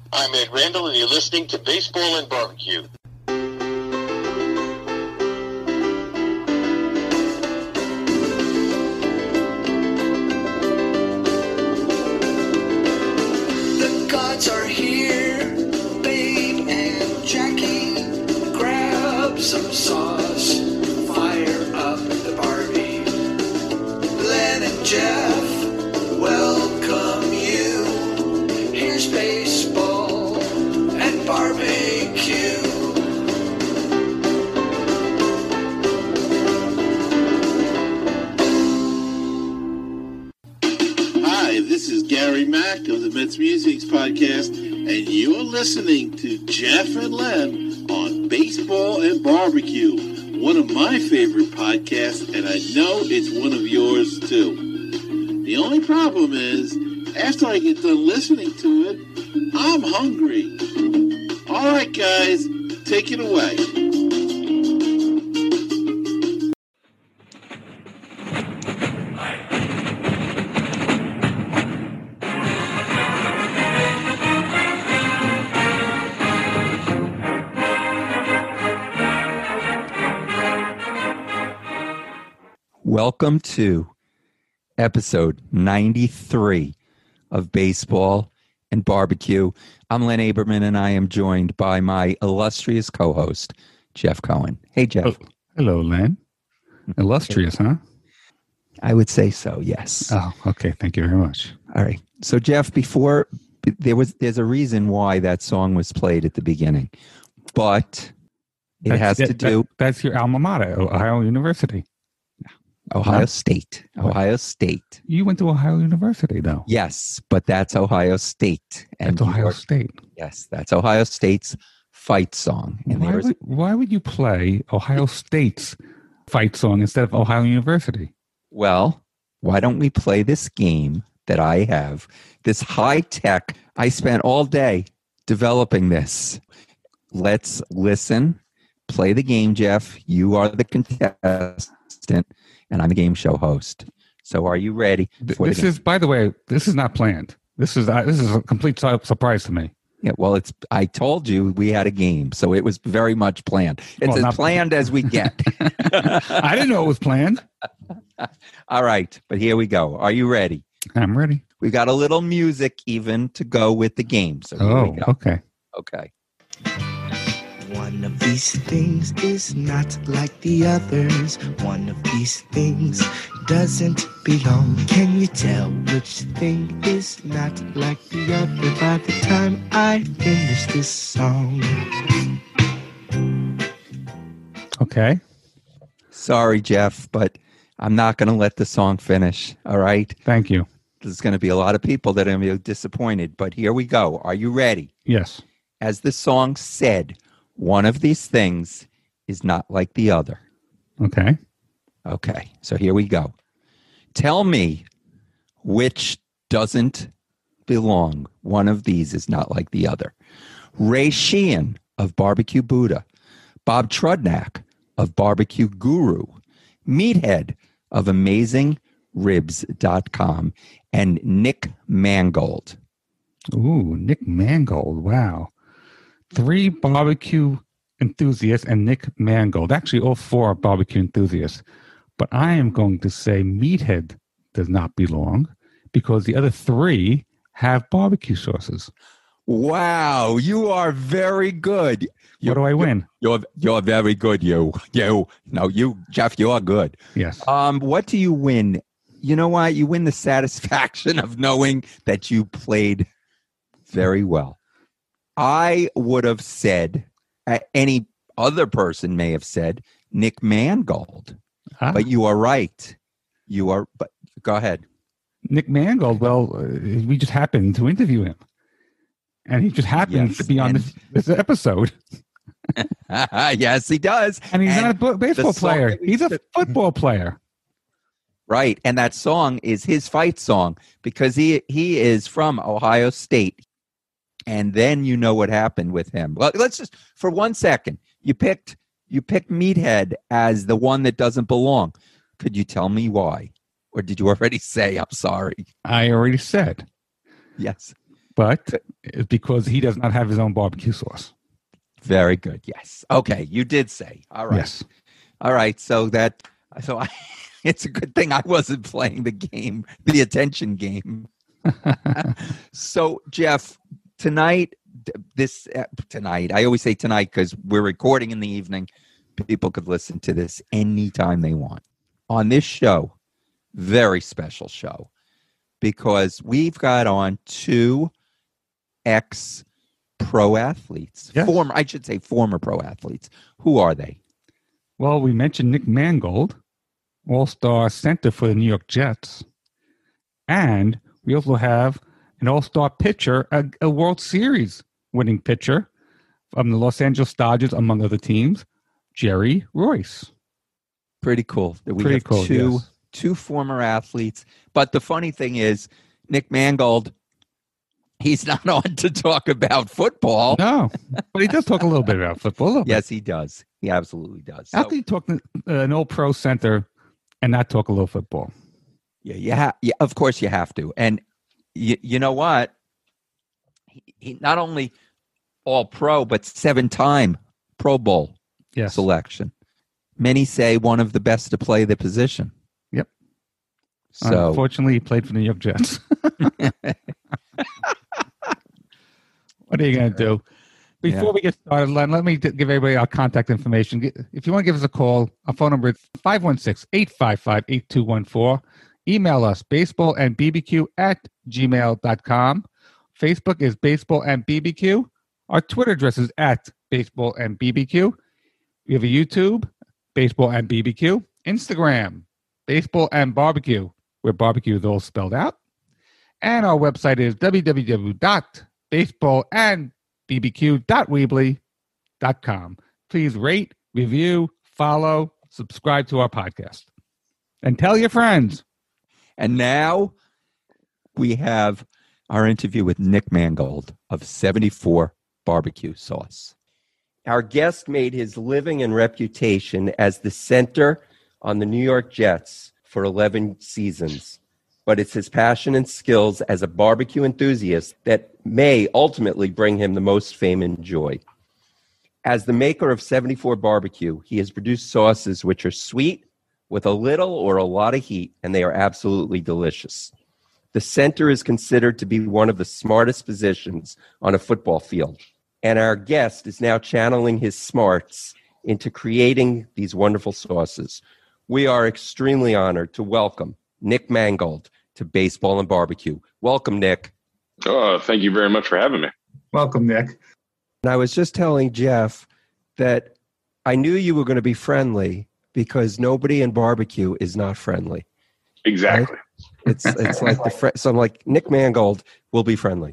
I'm Ed Randall, and you're listening to Baseball and Barbecue. The gods are here, Babe and Jackie. Grab some sauce, fire up the Barbie. Len and Jeff, welcome you. Here's baseball and barbecue. Hi, this is Gary Mack of the Mets Musics Podcast, and you're listening to Jeff and Len on Baseball and Barbecue, one of my favorite podcasts, and I know it's one of yours too. The only problem is, after I get done listening to it, I'm hungry. All right, guys, take it away. Welcome to episode 93 of Baseball and Barbecue. I'm Len Aberman, and I am joined by my illustrious co-host, Jeff Cohen. Hey, Jeff. Oh, hello, Len. Illustrious, huh? I would say so, yes. Oh, okay. Thank you very much. All right. So, Jeff, there's a reason why that song was played at the beginning, but that's your alma mater, Ohio University. Ohio State. Ohio State. You went to Ohio University, though. Yes, but that's Ohio State. That's Ohio State. Yes, that's Ohio State's fight song. And why would you play Ohio State's fight song instead of Ohio University? Well, why don't we play this game that I have, this high-tech, I spent all day developing this. Let's listen, play the game, Jeff. You are the contestant, and I'm the game show host. So are you ready? By the way, this is not planned. This is a complete surprise to me. Yeah, well, I told you we had a game, so it was very much planned. It's as planned as we get. I didn't know it was planned. All right, but here we go. Are you ready? I'm ready. We got a little music even to go with the game. So here we go. Okay. Okay. One of these things is not like the others. One of these things doesn't belong. Can you tell which thing is not like the other by the time I finish this song? Okay. Sorry, Jeff, but I'm not going to let the song finish. All right? Thank you. There's going to be a lot of people that are going to be disappointed, but here we go. Are you ready? Yes. As the song said, one of these things is not like the other. Okay. Okay, so here we go. Tell me which doesn't belong. One of these is not like the other. Ray Sheehan of Barbecue Buddha, Bob Trudnak of Barbecue Guru, Meathead of AmazingRibs.com, and Nick Mangold. Ooh, Nick Mangold. Wow. 3 barbecue enthusiasts and Nick Mangold. Actually, all 4 are barbecue enthusiasts. But I am going to say Meathead does not belong because the other 3 have barbecue sauces. Wow, you are very good. What do I win? You're very good, you. No, you, Jeff, you are good. Yes. What do you win? You know what? You win the satisfaction of knowing that you played very well. I would have said, any other person may have said, Nick Mangold. But you are right. But go ahead. Nick Mangold, well, we just happened to interview him. And he just happens to be on this episode. Yes, he does. And he's not a baseball player. He's a football player. Right. And that song is his fight song because he is from Ohio State. And then you know what happened with him. Well, let's just, for 1 second, you picked Meathead as the one that doesn't belong. Could you tell me why? Or did you already say, I'm sorry? I already said. Yes. but it's because he does not have his own barbecue sauce. Very good. Yes. Okay. You did say. All right. Yes. All right. It's a good thing I wasn't playing the game, the attention game. So, Jeff, tonight, I always say tonight because we're recording in the evening. People could listen to this anytime they want. On this show, very special show, because we've got on two ex-pro athletes. Yes. Former pro athletes. Who are they? Well, we mentioned Nick Mangold, all-star center for the New York Jets. And we also have an all-star pitcher, a World Series winning pitcher from the Los Angeles Dodgers, among other teams, Jerry Royce. Pretty cool. We Pretty have cool, yes. two former athletes. But the funny thing is, Nick Mangold, he's not on to talk about football. No, but he does talk a little bit about football. Yes, he does. He absolutely does. How can you talk an old pro center and not talk a little football? Yeah, of course you have to. And you know what? He not only all pro, but 7-time Pro Bowl selection. Many say one of the best to play the position. Yep. So unfortunately, he played for the New York Jets. What are you going to do? Before we get started, Len, let me give everybody our contact information. If you want to give us a call, our phone number is 516-855-8214. Email us, baseballandbbq@gmail.com. Facebook is baseballandbbq. Our Twitter address is @baseballandbbq. We have a YouTube, Baseball and BBQ. Instagram, Baseball and Barbecue, where barbecue is all spelled out. And our website is www.baseballandbbq.weebly.com. Please rate, review, follow, subscribe to our podcast. And tell your friends. And now we have our interview with Nick Mangold of 74 Barbecue Sauce. Our guest made his living and reputation as the center on the New York Jets for 11 seasons. But it's his passion and skills as a barbecue enthusiast that may ultimately bring him the most fame and joy. As the maker of 74 Barbecue, he has produced sauces which are sweet with a little or a lot of heat, and they are absolutely delicious. The center is considered to be one of the smartest positions on a football field. And our guest is now channeling his smarts into creating these wonderful sauces. We are extremely honored to welcome Nick Mangold to Baseball and Barbecue. Welcome, Nick. Oh, thank you very much for having me. Welcome, Nick. And I was just telling Jeff that I knew you were going to be friendly because nobody in barbecue is not friendly. Exactly. Right? It's like so I'm like, Nick Mangold will be friendly.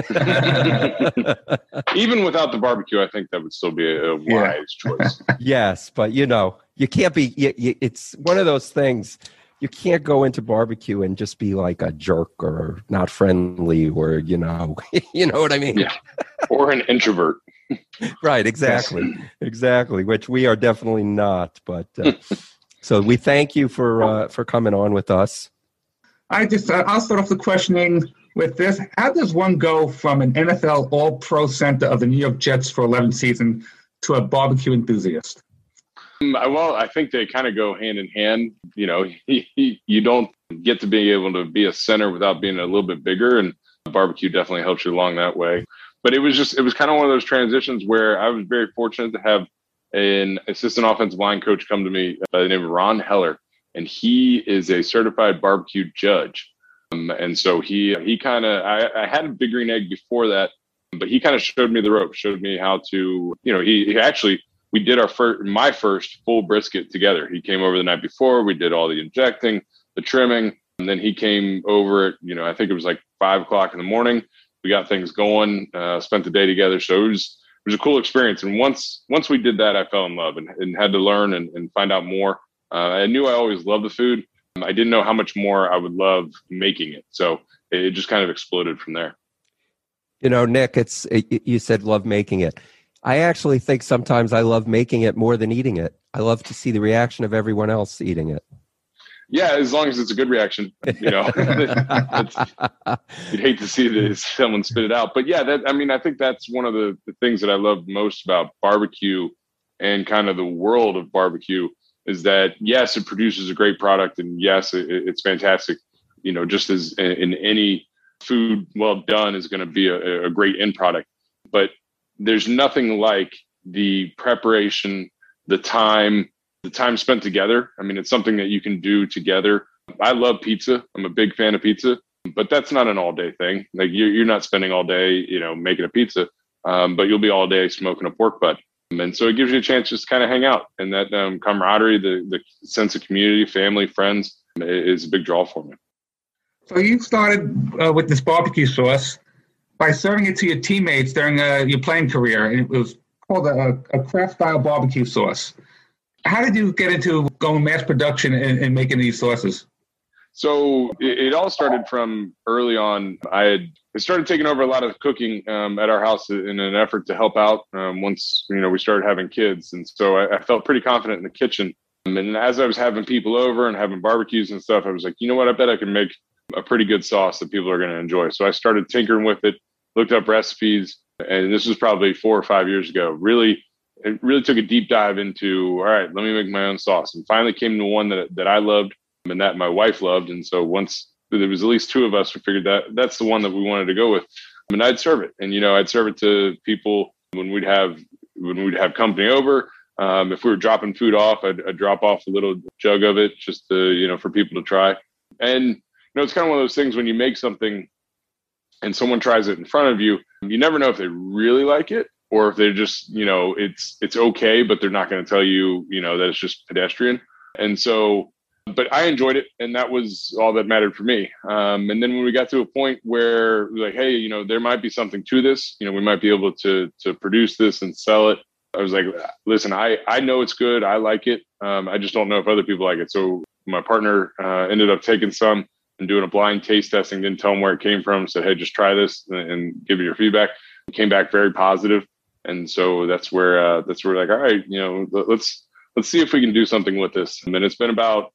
Even without the barbecue, I think that would still be a wise choice. Yes, but you can't be. It's one of those things. You can't go into barbecue and just be like a jerk or not friendly or you know what I mean. Yeah. Or an introvert. Right. Exactly. Exactly. Which we are definitely not. But so we thank you for coming on with us. I'll start off the questioning with this. How does one go from an NFL All-Pro center of the New York Jets for 11 seasons to a barbecue enthusiast? Well, I think they kind of go hand in hand. You know, you don't get to be able to be a center without being a little bit bigger, and barbecue definitely helps you along that way. But it was kind of one of those transitions where I was very fortunate to have an assistant offensive line coach come to me by the name of Ron Heller. And he is a certified barbecue judge. And so he kind of, I had a Big Green Egg before that, but he kind of showed me the ropes, showed me how to, he actually, we did my first full brisket together. He came over the night before, we did all the injecting, the trimming, and then he came over at, I think it was like 5 o'clock in the morning. We got things going, spent the day together. So it was a cool experience. And once we did that, I fell in love and had to learn and find out more. I knew I always loved the food. I didn't know how much more I would love making it. So it just kind of exploded from there. Nick, you said love making it. I actually think sometimes I love making it more than eating it. I love to see the reaction of everyone else eating it. Yeah, as long as it's a good reaction, you'd hate to see someone spit it out. But yeah, I think that's one of the things that I love most about barbecue and kind of the world of barbecue is that, yes, it produces a great product, and yes, it's fantastic. Just as in any food well done is going to be a great end product. But there's nothing like the preparation, the time spent together. I mean, it's something that you can do together. I love pizza. I'm a big fan of pizza, but that's not an all day thing. Like you're not spending all day, making a pizza, but you'll be all day smoking a pork butt. And so it gives you a chance just to kind of hang out, and that camaraderie, the sense of community, family, friends is a big draw for me. So you started with this barbecue sauce by serving it to your teammates during your playing career. And it was called a craft-style barbecue sauce. How did you get into going mass production and making these sauces? So it all started from early on. I started taking over a lot of cooking at our house in an effort to help out once we started having kids. And so I felt pretty confident in the kitchen. And as I was having people over and having barbecues and stuff, I was like, you know what, I bet I can make a pretty good sauce that people are going to enjoy. So I started tinkering with it, looked up recipes, and this was probably 4 or 5 years ago. It really took a deep dive into, all right, let me make my own sauce, and finally came to one that I loved and that my wife loved. And so once there was at least 2 of us who figured that's the one that we wanted to go with, and I'd serve it. And, I'd serve it to people when we'd have company over. If we were dropping food off, I'd drop off a little jug of it just to, for people to try. And, it's kind of one of those things when you make something and someone tries it in front of you, you never know if they really like it or if they're just, it's okay, but they're not going to tell you, that it's just pedestrian. And so, but I enjoyed it, and that was all that mattered for me. And then when we got to a point where we're like, hey, there might be something to this, we might be able to produce this and sell it. I was like, listen, I know it's good. I like it. I just don't know if other people like it. So my partner ended up taking some and doing a blind taste testing, didn't tell them where it came from, said, hey, just try this and give me your feedback. It came back very positive. And so that's where like, all right, let's see if we can do something with this. And then it's been about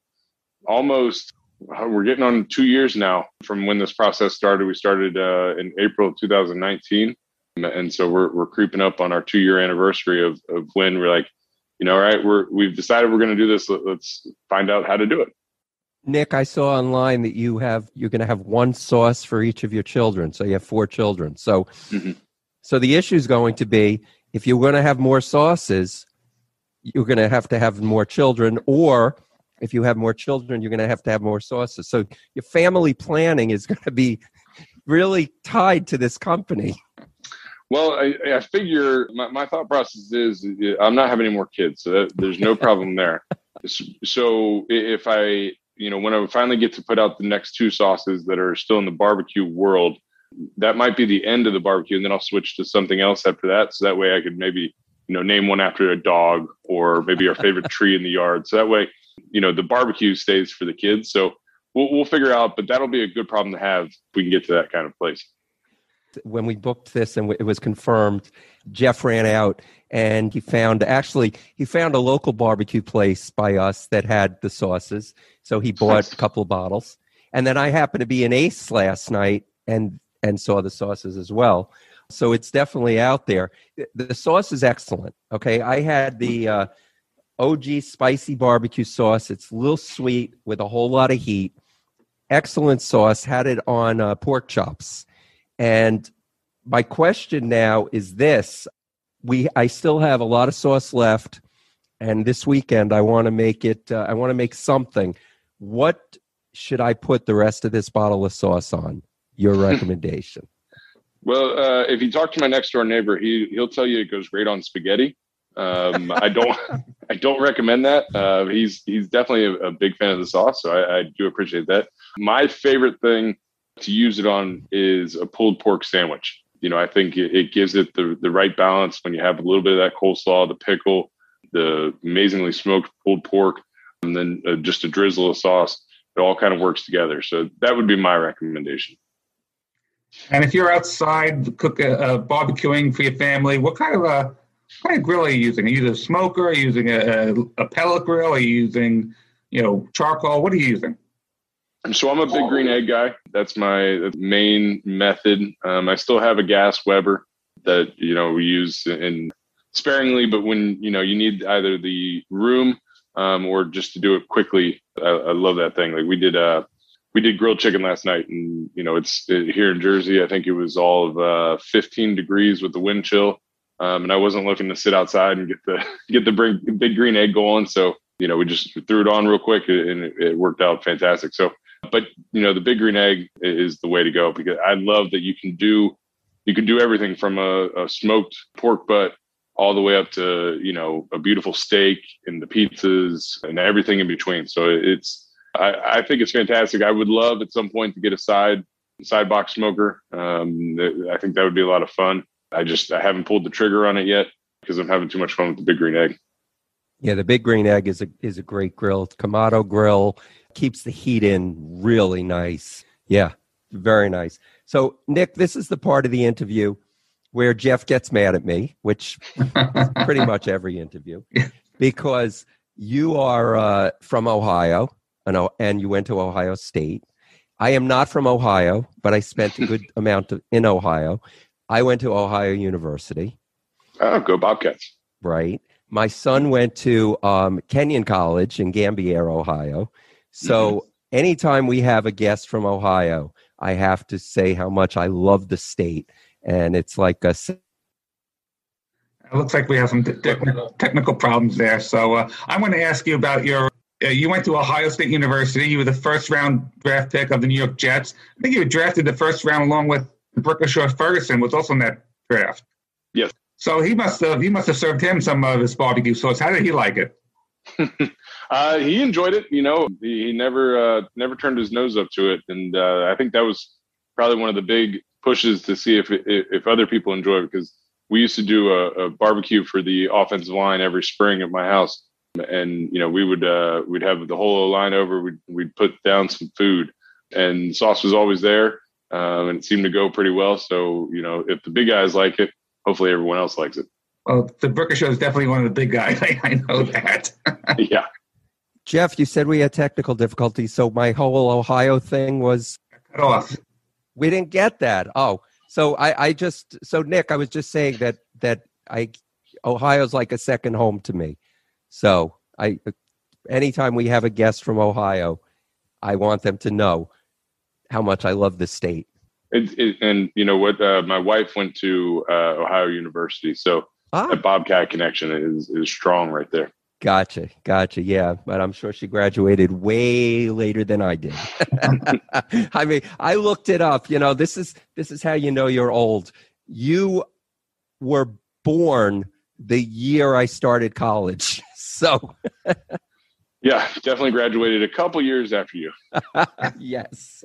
we're getting on 2 years now from when this process started. We started in April of 2019. And so we're creeping up on our 2-year anniversary of when we're like, all right, we've decided we're going to do this. Let's find out how to do it. Nick, I saw online that you're going to have one sauce for each of your children. So you have 4 children. So, So the issue is going to be, if you're going to have more sauces, you're going to have more children, or if you have more children, you're going to have more sauces. So your family planning is going to be really tied to this company. Well, I figure my thought process is I'm not having any more kids, so there's no problem there. So if when I finally get to put out the next 2 sauces that are still in the barbecue world, that might be the end of the barbecue, and then I'll switch to something else after that. So that way I could maybe, name one after a dog or maybe our favorite tree in the yard. So that way, the barbecue stays for the kids. So we'll figure out, but that'll be a good problem to have if we can get to that kind of place. When we booked this and it was confirmed, Jeff ran out and he found a local barbecue place by us that had the sauces. So he bought a couple of bottles. And then I happened to be in Ace last night and saw the sauces as well. So it's definitely out there. The sauce is excellent. Okay. I had the OG spicy barbecue sauce. It's a little sweet with a whole lot of heat. Excellent sauce. Had it on pork chops. And my question now is this. I still have a lot of sauce left. And this weekend, I want to make something. What should I put the rest of this bottle of sauce on? Your recommendation. Well, if you talk to my next door neighbor, he'll tell you it goes great on spaghetti. I don't recommend that. He's definitely a big fan of the sauce, so I do appreciate that. My favorite thing to use it on is a pulled pork sandwich. I think it gives it the right balance when you have a little bit of that coleslaw, the pickle, the amazingly smoked pulled pork, and then just a drizzle of sauce. It all kind of works together. So that would be my recommendation. And if you're outside barbecuing for your family, what kind of grill are you using? Are you using a smoker? Are you using a pellet grill? Are you using, charcoal? What are you using? So I'm a big green egg guy. That's my main method. I still have a gas Weber that, we use in sparingly, but when, you need either the room or just to do it quickly, I love that thing. Like we did grilled chicken last night, and, it's here in Jersey. I think it was all of 15 degrees with the wind chill. And I wasn't looking to sit outside and get the big green egg going. So, we just threw it on real quick, and it worked out fantastic. So, but the big green egg is the way to go, because I love that you can do everything from a smoked pork butt all the way up to, a beautiful steak and the pizzas and everything in between. So I think it's fantastic. I would love at some point to get a side box smoker. I think that would be a lot of fun. I haven't pulled the trigger on it yet because I'm having too much fun with the big green egg. Yeah, the big green egg is a great grill. It's Kamado grill, keeps the heat in really nice. Yeah, very nice. So, Nick, this is the part of the interview where Jeff gets mad at me, which is pretty much every interview, because you are from Ohio, and you went to Ohio State. I am not from Ohio, but I spent a good amount in Ohio. I went to Ohio University. Oh, go Bobcats. Right. My son went to Kenyon College in Gambier, Ohio. So anytime we have a guest from Ohio, I have to say how much I love the state. And it's like it looks like we have some technical problems there. So I'm going to ask you about you went to Ohio State University. You were the first round draft pick of the New York Jets. I think you were drafted the first round along with Brickashaw Ferguson was also in that draft. Yes. So you must have served him some of his barbecue sauce. How did he like it? He enjoyed it. He never turned his nose up to it, and I think that was probably one of the big pushes to see if other people enjoy it, because we used to do a barbecue for the offensive line every spring at my house, and we'd have the whole line over. We'd put down some food, and sauce was always there, and it seemed to go pretty well. So if the big guys like it, hopefully everyone else likes it. Well, the Brickashaw is definitely one of the big guys. I know that. Yeah. Jeff, you said we had technical difficulties, so my whole Ohio thing was cut off. We didn't get that. Oh, so so Nick, I was just saying that Ohio's like a second home to me. So anytime we have a guest from Ohio, I want them to know how much I love the state. And you know what? My wife went to Ohio University, so that Bobcat connection is strong right there. Gotcha. Yeah, but I'm sure she graduated way later than I did. I mean, I looked it up. This is how you know you're old. You were born the year I started college, so. Yeah, definitely graduated a couple years after you. Yes.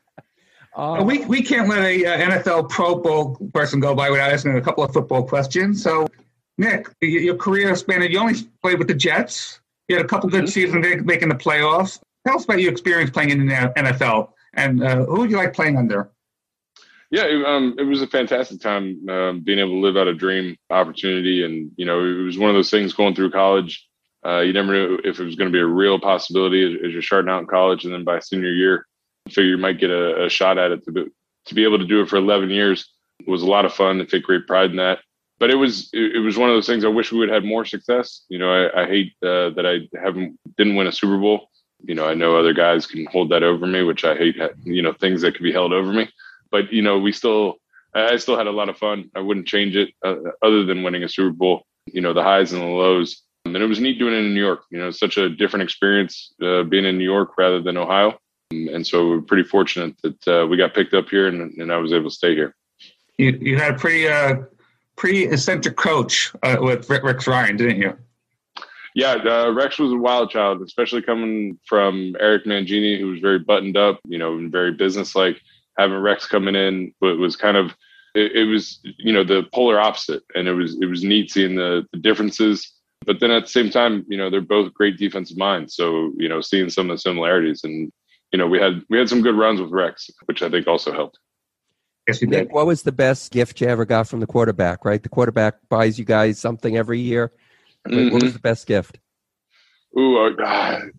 We can't let a NFL Pro Bowl person go by without asking a couple of football questions. So, Nick, your career span, you only played with the Jets. You had a couple good seasons making the playoffs. Tell us about your experience playing in the NFL, and who would you like playing under? Yeah, it was a fantastic time being able to live out a dream opportunity. And, it was one of those things going through college. You never knew if it was going to be a real possibility as you're starting out in college. And then by senior year, I figure you might get a shot at it. To be able to do it for 11 years was a lot of fun and take great pride in that. But it was one of those things I wish we would have more success. I hate that I didn't win a Super Bowl. I know other guys can hold that over me, which I hate, things that can be held over me. But, I still had a lot of fun. I wouldn't change it other than winning a Super Bowl, the highs and the lows. And it was neat doing it in New York. Such a different experience being in New York rather than Ohio. And so we're pretty fortunate that we got picked up here and I was able to stay here. You had a pretty eccentric coach with Rex Ryan, didn't you? Yeah, Rex was a wild child, especially coming from Eric Mangini, who was very buttoned up, and very businesslike. Having Rex coming in was kind of, it was, the polar opposite. And it was neat seeing the differences. But then at the same time, they're both great defensive minds. So, seeing some of the similarities. And, we had some good runs with Rex, which I think also helped. Yes, you did. What was the best gift you ever got from the quarterback, right? The quarterback buys you guys something every year. Mm-hmm. What was the best gift? Ooh,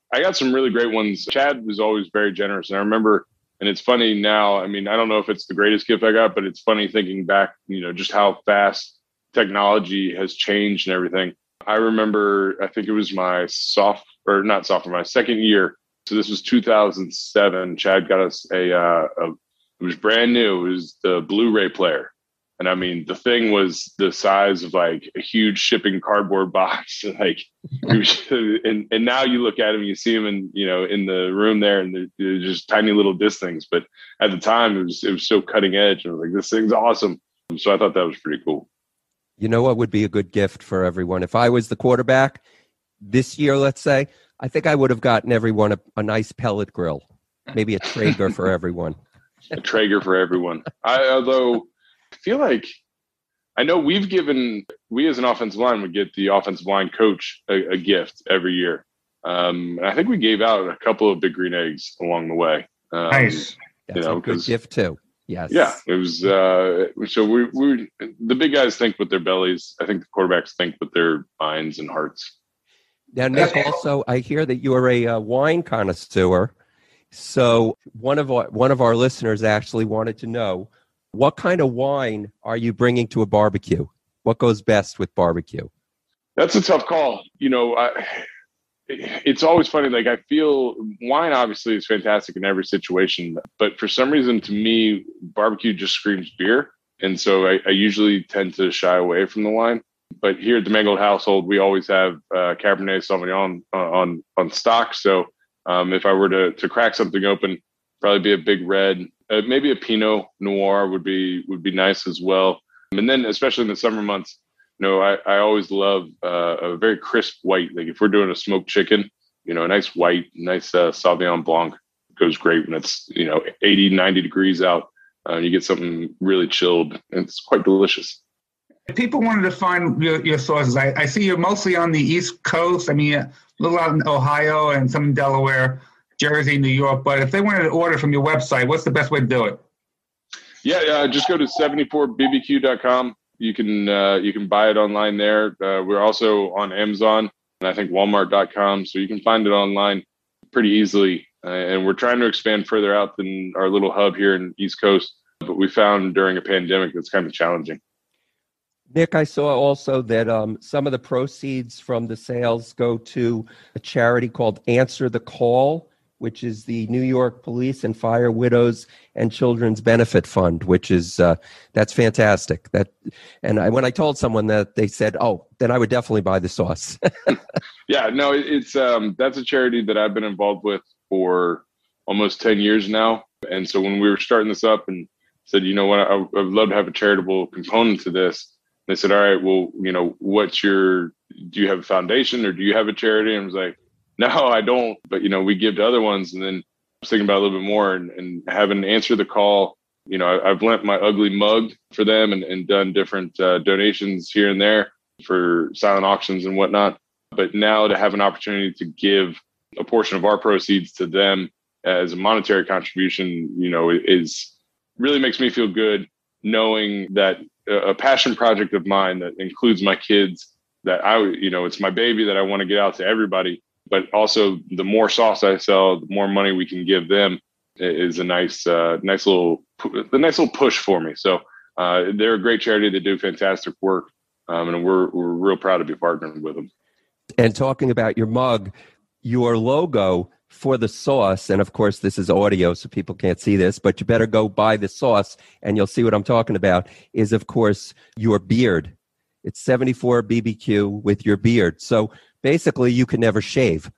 I got some really great ones. Chad was always very generous. And I remember, and it's funny now, I mean, I don't know if it's the greatest gift I got, but it's funny thinking back, just how fast technology has changed and everything. I remember, I think it was my my second year. So this was 2007. Chad got us it was brand new. It was the Blu-ray player. And I mean, the thing was the size of like a huge shipping cardboard box. Like, and now you look at him, you see him in the room there, and they're just tiny little disc things. But at the time, it was so cutting edge. And I was like, this thing's awesome. So I thought that was pretty cool. You know what would be a good gift for everyone? If I was the quarterback this year, let's say, I think I would have gotten everyone a nice pellet grill, maybe a Traeger for everyone. A Traeger for everyone. Although I feel like I know we as an offensive line would get the offensive line coach a gift every year. And I think we gave out a couple of Big Green Eggs along the way. Nice. That's a good gift too. Yes. Yeah, it was. So we the big guys think with their bellies. I think the quarterbacks think with their minds and hearts. Now, Nick, also, I hear that you're a wine connoisseur. So one of our listeners actually wanted to know, what kind of wine are you bringing to a barbecue? What goes best with barbecue? That's a tough call. It's always funny. Like, I feel wine obviously is fantastic in every situation, but for some reason, to me, barbecue just screams beer. And so I usually tend to shy away from the wine. But here at the Mangold household, we always have Cabernet Sauvignon on stock. So if I were to crack something open, probably be a big red, maybe a Pinot Noir would be nice as well. And then especially in the summer months, I always love a very crisp white. Like if we're doing a smoked chicken, a nice white, nice Sauvignon Blanc goes great when it's 80, 90 degrees out. You get something really chilled, and it's quite delicious. If people wanted to find your sources, I see you're mostly on the East Coast. I mean, a little out in Ohio and some in Delaware, Jersey, New York. But if they wanted to order from your website, what's the best way to do it? Yeah, just go to 74bbq.com. You can buy it online there. We're also on Amazon and I think Walmart.com. So you can find it online pretty easily. And we're trying to expand further out than our little hub here in East Coast. But we found during a pandemic that's kind of challenging. Nick, I saw also that some of the proceeds from the sales go to a charity called Answer the Call, which is the New York Police and Fire Widows and Children's Benefit Fund, which is that's fantastic. When I told someone that, they said, "Oh, then I would definitely buy the sauce." Yeah, no, it's that's a charity that I've been involved with for almost 10 years now. And so when we were starting this up and said, you know what, I would love to have a charitable component to this. They said, all right, well, do you have a foundation or do you have a charity? And I was like, no, I don't. But, we give to other ones. And then I was thinking about it a little bit more and having Answer the Call. I've lent my ugly mug for them and done different donations here and there for silent auctions and whatnot. But now to have an opportunity to give a portion of our proceeds to them as a monetary contribution, is really makes me feel good knowing that a passion project of mine that includes my kids, that it's my baby that I want to get out to everybody, but also the more sauce I sell, the more money we can give them is a nice little push for me. So they're a great charity. They do fantastic work. And we're real proud to be partnered with them. And talking about your mug, your logo for the sauce, and of course this is audio so people can't see this, but you better go buy the sauce and you'll see what I'm talking about, is of course your beard. It's 74 BBQ with your beard. So basically you can never shave.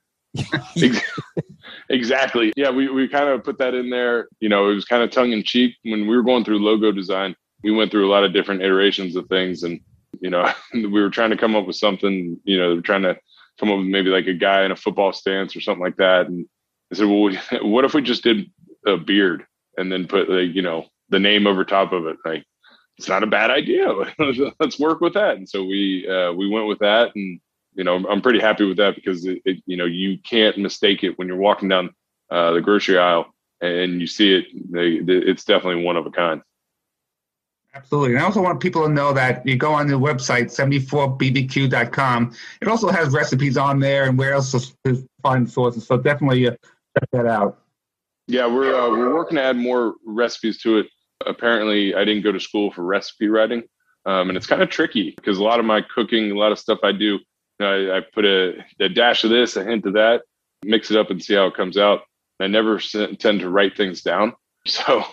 Exactly. Yeah, we kind of put that in there. It was kind of tongue in cheek. When we were going through logo design, we went through a lot of different iterations of things, and we were trying to come up with something, trying to come up with maybe like a guy in a football stance or something like that. And I said, well, what if we just did a beard and then put the name over top of it? Like, it's not a bad idea. Let's work with that. And so we went with that, and I'm pretty happy with that because you can't mistake it when you're walking down the grocery aisle and you see it. It's definitely one of a kind. Absolutely. And I also want people to know that you go on the website, 74bbq.com. It also has recipes on there and where else to find sources. So definitely check that out. Yeah, we're working to add more recipes to it. Apparently, I didn't go to school for recipe writing, and it's kind of tricky because a lot of my cooking, a lot of stuff I do, I put a dash of this, a hint of that, mix it up, and see how it comes out. I never tend to write things down, so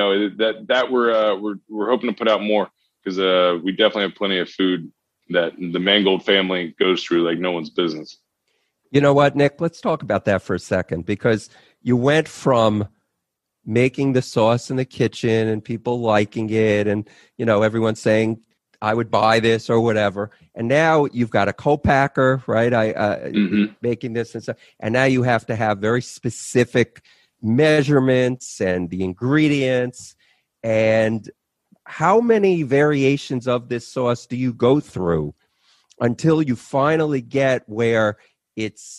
that we're hoping to put out more because we definitely have plenty of food that the Mangold family goes through like no one's business. You know what, Nick? Let's talk about that for a second, because you went from making the sauce in the kitchen and people liking it and, everyone saying, I would buy this or whatever. And now you've got a co-packer, right? Making this and stuff. And now you have to have very specific measurements and the ingredients. And how many variations of this sauce do you go through until you finally get where it's,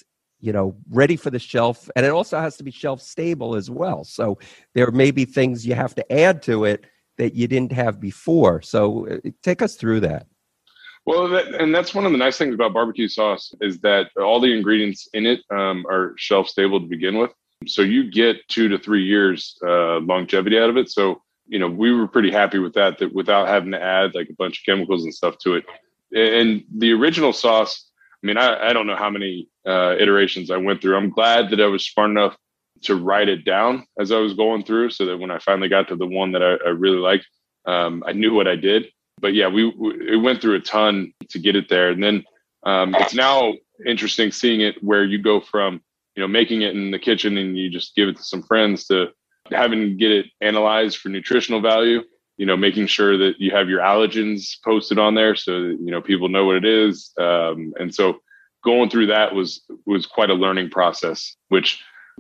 ready for the shelf? And it also has to be shelf stable as well. So there may be things you have to add to it that you didn't have before. So take us through that. Well, that's one of the nice things about barbecue sauce is that all the ingredients in it are shelf stable to begin with. So you get 2 to 3 years longevity out of it. So, we were pretty happy with that without having to add like a bunch of chemicals and stuff to it. And the original sauce, I don't know how many iterations I went through. I'm glad that I was smart enough to write it down as I was going through so that when I finally got to the one that I really liked, I knew what I did. But yeah, it went through a ton to get it there. And then it's now interesting seeing it where you go from, making it in the kitchen and you just give it to some friends to having to get it analyzed for nutritional value, making sure that you have your allergens posted on there so that, people know what it is. And so going through that was quite a learning process, which,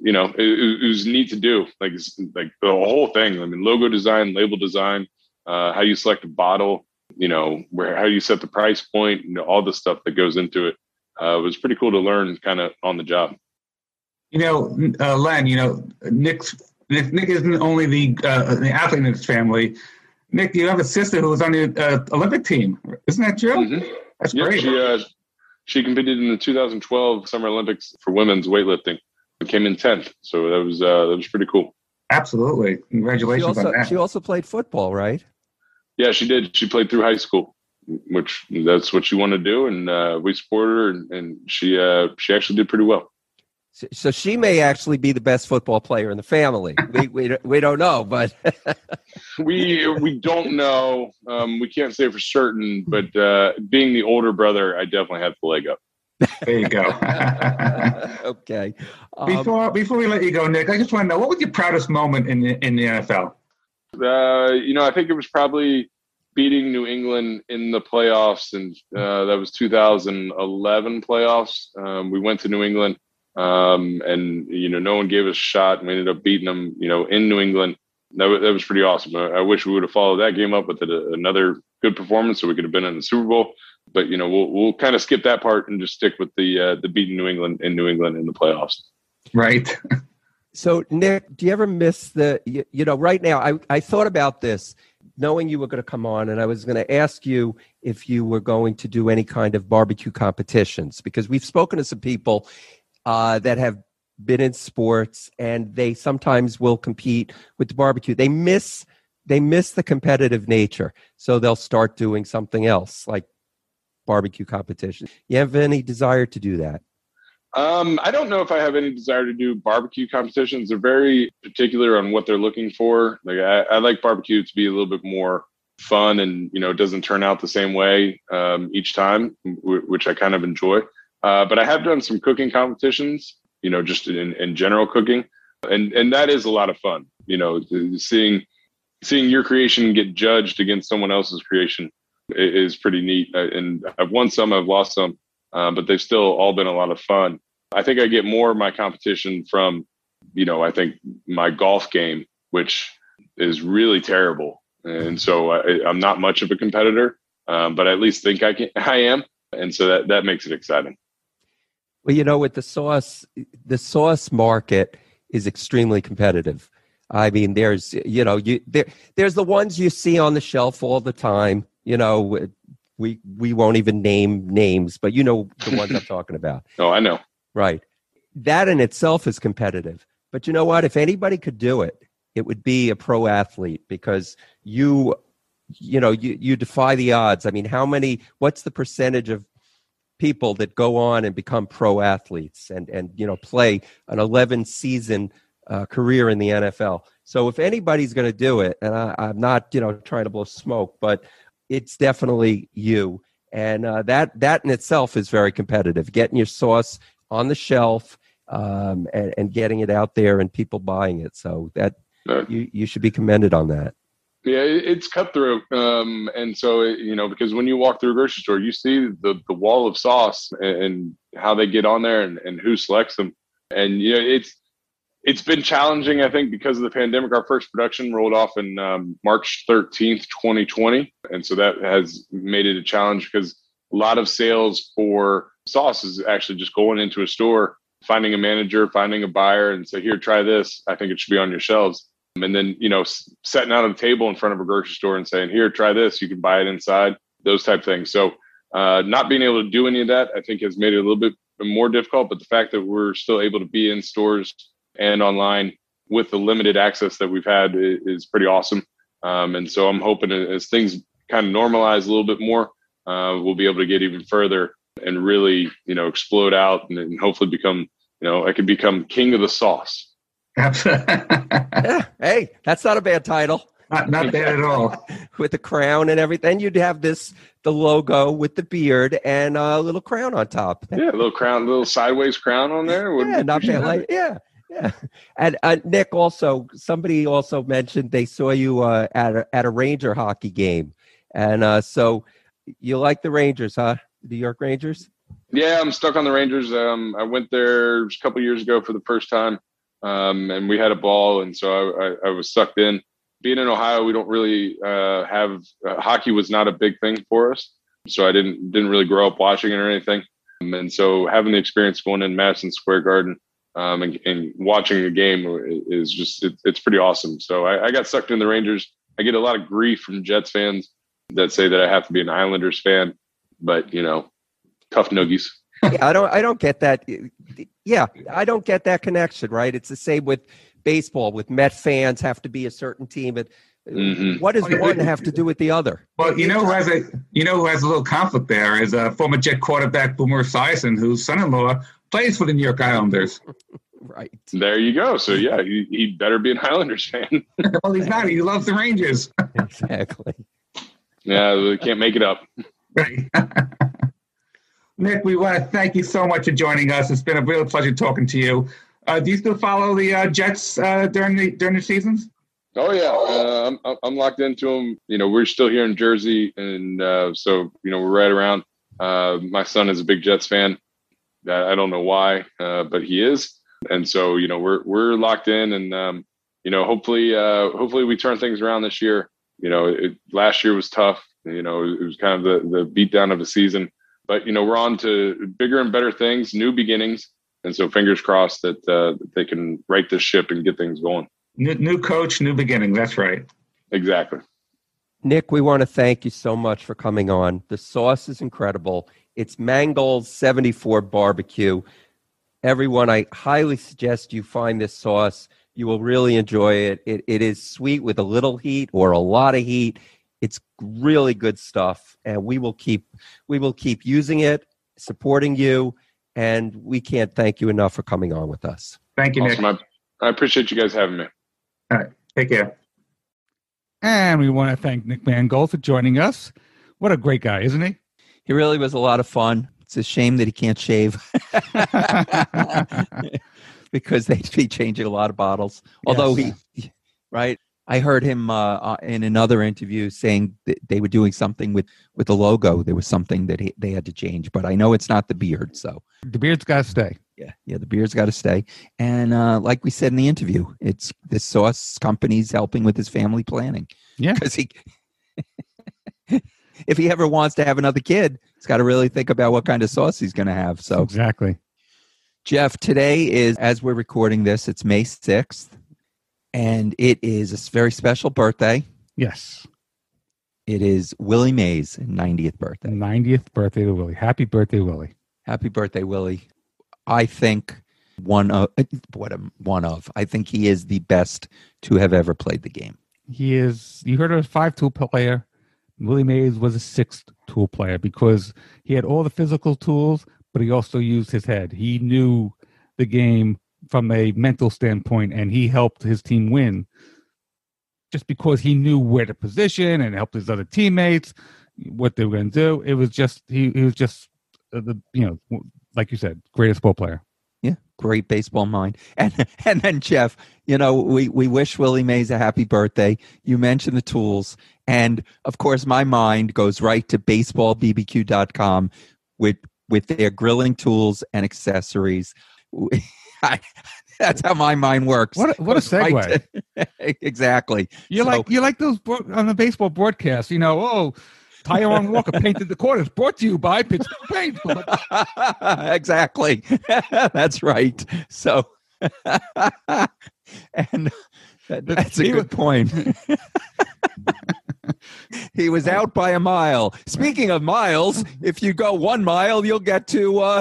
it was neat to do. Like the whole thing. Logo design, label design, how you select a bottle, how you set the price point, all the stuff that goes into it. Was pretty cool to learn kind of on the job. Len, Nick isn't only the athlete in his family. Nick, you have a sister who was on the Olympic team. Isn't that true? Mm-hmm. That's great. She competed in the 2012 Summer Olympics for women's weightlifting and came in 10th. So that was pretty cool. Absolutely. Congratulations on that. She also played football, right? Yeah, she did. She played through high school, which that's what she wanted to do. And we supported her and she actually did pretty well. So she may actually be the best football player in the family. We don't know, but we don't know. We can't say for certain, but being the older brother, I definitely had the leg up. There you go. Okay. Before we let you go, Nick, I just want to know, what was your proudest moment in the NFL? I think it was probably beating New England in the playoffs, and that was 2011 playoffs. We went to New England. And no one gave us a shot, and we ended up beating them, in New England. That was pretty awesome. I wish we would have followed that game up with another good performance so we could have been in the Super Bowl. But, we'll kind of skip that part and just stick with the beating New England in the playoffs. Right. So, Nick, do you ever miss right now, I thought about this, knowing you were going to come on, and I was going to ask you if you were going to do any kind of barbecue competitions, because we've spoken to some people that have been in sports, and they sometimes will compete with the barbecue. They miss the competitive nature, so they'll start doing something else like barbecue competition. You have any desire to do that? I don't know if I have any desire to do barbecue competitions. They're very particular on what they're looking for. Like I like barbecue to be a little bit more fun, and it doesn't turn out the same way each time, which I kind of enjoy. But I have done some cooking competitions, just in general cooking. And that is a lot of fun, seeing your creation get judged against someone else's creation is pretty neat. And I've won some, I've lost some, but they've still all been a lot of fun. I think I get more of my competition from, I think my golf game, which is really terrible. And so I'm not much of a competitor, but I at least think I am. And so that makes it exciting. Well, with the sauce market is extremely competitive. I mean, there's the ones you see on the shelf all the time. We won't even name names, but the ones I'm talking about. Oh, I know. Right. that in itself is competitive. But you know what? If anybody could do it, it would be a pro athlete, because you defy the odds. I mean, what's the percentage of people that go on and become pro athletes and play an 11 season career in the NFL? So if anybody's going to do it, and I'm not, trying to blow smoke, but it's definitely you. And that in itself is very competitive, getting your sauce on the shelf and getting it out there and people buying it. So that you should be commended on that. Yeah, it's cutthroat. And so, because when you walk through a grocery store, you see the wall of sauce and how they get on there and who selects them. And, it's been challenging, I think, because of the pandemic. Our first production rolled off in March 13th, 2020. And so that has made it a challenge, because a lot of sales for sauce is actually just going into a store, finding a manager, finding a buyer, and say, here, try this. I think it should be on your shelves. And then, setting out on the table in front of a grocery store and saying, here, try this. You can buy it inside, those type of things. So not being able to do any of that, I think, has made it a little bit more difficult. But the fact that we're still able to be in stores and online with the limited access that we've had is pretty awesome. And so I'm hoping as things kind of normalize a little bit more, we'll be able to get even further and really, explode out and hopefully become, I could become king of the sauce. Yeah. Hey, that's not a bad title. Not bad at all. With the crown and everything, you'd have the logo with the beard and a little crown on top. Yeah, a little sideways crown on there. Yeah, not bad. Yeah. And Nick, somebody also mentioned they saw you at a Ranger hockey game, and so you like the Rangers, huh? The New York Rangers. Yeah, I'm stuck on the Rangers. I went there a couple years ago for the first time. And we had a ball, and so I was sucked in. Being in Ohio, we don't really have hockey was not a big thing for us, so I didn't really grow up watching it or anything. And so having the experience going in Madison Square Garden and watching a game is just it's pretty awesome. So I got sucked in the Rangers. I get a lot of grief from Jets fans that say that I have to be an Islanders fan, but tough noogies. Yeah, I don't get that. Yeah, I don't get that connection, right? It's the same with baseball. With Met fans have to be a certain team. What does one have to do with the other? Well, who has a little conflict there is former Jet quarterback Boomer Esiason, whose son-in-law plays for the New York Islanders. Right. There you go. So yeah, he better be an Islanders fan. Well, he's not. He loves the Rangers. Exactly. Yeah, we can't make it up. Right. Nick, we want to thank you so much for joining us. It's been a real pleasure talking to you. Do you still follow the Jets during the seasons? Oh yeah, I'm locked into them. We're still here in Jersey, and so we're right around. My son is a big Jets fan. I don't know why, but he is, and so we're locked in, and hopefully we turn things around this year. Last year was tough. It was kind of the beatdown of a season. But, we're on to bigger and better things, new beginnings. And so fingers crossed that they can right this ship and get things going. New coach, new beginning. That's right. Exactly. Nick, we want to thank you so much for coming on. The sauce is incredible. It's Mangold's 74 barbecue. Everyone, I highly suggest you find this sauce. You will really enjoy it. It is sweet with a little heat or a lot of heat. It's really good stuff, and we will keep using it, supporting you, and we can't thank you enough for coming on with us. Thank you, Nick. Awesome. I appreciate you guys having me. All right. Take care. And we want to thank Nick Mangold for joining us. What a great guy, isn't he? He really was a lot of fun. It's a shame that he can't shave because they'd be changing a lot of bottles. Although right? I heard him in another interview saying that they were doing something with the logo. There was something that they had to change, but I know it's not the beard. So the beard's got to stay. Yeah, the beard's got to stay. And like we said in the interview, it's the sauce company's helping with his family planning. Yeah, because if he ever wants to have another kid, he's got to really think about what kind of sauce he's going to have. So exactly, Jeff. Today is, as we're recording this, it's May 6th. And it is a very special birthday. Yes. It is Willie Mays' 90th birthday. 90th birthday to Willie. Happy birthday, Willie. Happy birthday, Willie. I think one of. I think he is the best to have ever played the game. He is. You heard of a 5-tool player. Willie Mays was a 6-tool player because he had all the physical tools, but he also used his head. He knew the game from a mental standpoint, and he helped his team win just because he knew where to position and helped his other teammates, what they were going to do. It was just he was just like you said, greatest ball player. Yeah, great baseball mind. And then Jeff, we wish Willie Mays a happy birthday. You mentioned the tools, and of course my mind goes right to baseballbbq.com with their grilling tools and accessories. That's how my mind works. What a segue! Right exactly. You like those on the baseball broadcast. Tyrone Walker painted the corners. Brought to you by Pittsburgh Paint. Exactly. That's right. So, and that's a good point. He was out by a mile. Speaking of miles, if you go 1 mile, you'll get to.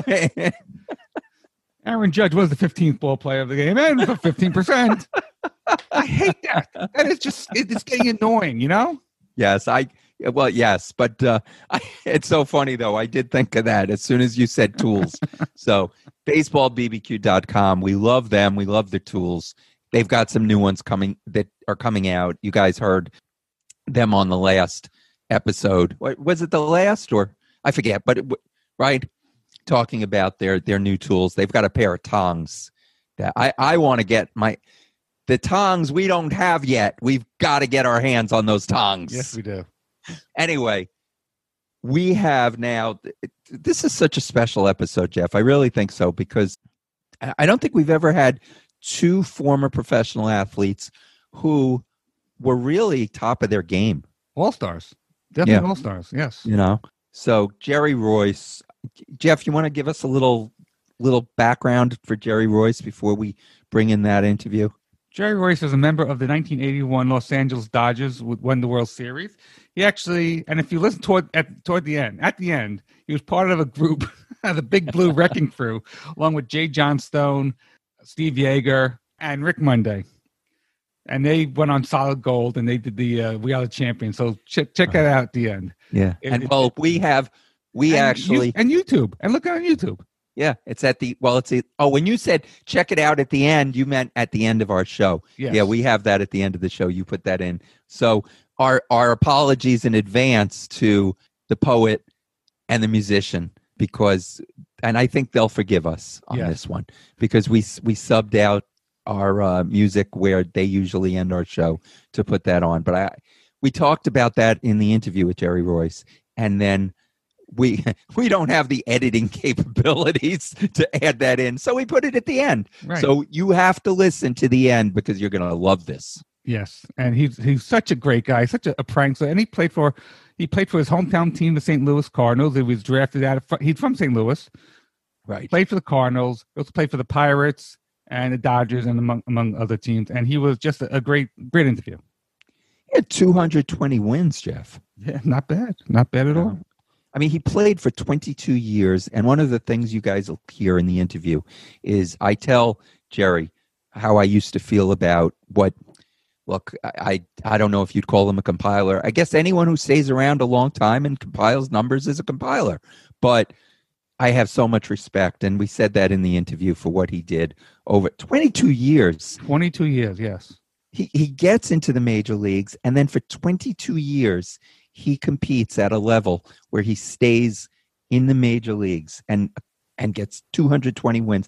Aaron Judge was the 15th ball player of the game, and for 15%. I hate that. That is it's getting annoying, Yes, yes, but it's so funny, though. I did think of that as soon as you said tools. So baseballbbq.com, we love them. We love their tools. They've got some new ones coming out. You guys heard them on the last episode. Was it the last or I forget, but right? Talking about their new tools. They've got a pair of tongs that I want to get the tongs we don't have yet. We've got to get our hands on those tongs. Yes, we do. Anyway, we have now, this is such a special episode, Jeff. I really think so, because I don't think we've ever had two former professional athletes who were really top of their game. All-stars. Definitely all-stars, yes. So Jerry Royce. Jeff, you want to give us a little background for Jerry Royce before we bring in that interview? Jerry Royce is a member of the 1981 Los Angeles Dodgers, who won the World Series. He actually, and if you listen toward the end, he was part of a group, the Big Blue Wrecking Crew, along with Jay Johnstone, Steve Yeager, and Rick Monday. And they went on Solid Gold, and they did the We Are the Champions. So check that out at the end. Yeah, and YouTube, and look on YouTube. Yeah, when you said check it out at the end, you meant at the end of our show. Yes. Yeah, we have that at the end of the show. You put that in. So our apologies in advance to the poet and the musician, and I think they'll forgive us on this one, because we subbed out our music where they usually end our show to put that on. But we talked about that in the interview with Jerry Royce, and then we don't have the editing capabilities to add that in, so we put it at the end. Right. So you have to listen to the end, because you're going to love this. Yes, and he's such a great guy, such a prankster, and he played for his hometown team, the St. Louis Cardinals. He was drafted he's from St. Louis, right? Played for the Cardinals. He also played for the Pirates and the Dodgers, and among other teams. And he was just a great interview. He had 220 wins, Jeff. Yeah, not bad at all. I mean, he played for 22 years, and one of the things you guys will hear in the interview is I tell Jerry how I used to feel about I don't know if you'd call him a compiler. I guess anyone who stays around a long time and compiles numbers is a compiler. But I have so much respect, and we said that in the interview, for what he did over 22 years. 22 years, yes. He gets into the major leagues, and then for 22 years, he competes at a level where he stays in the major leagues and gets 220 wins,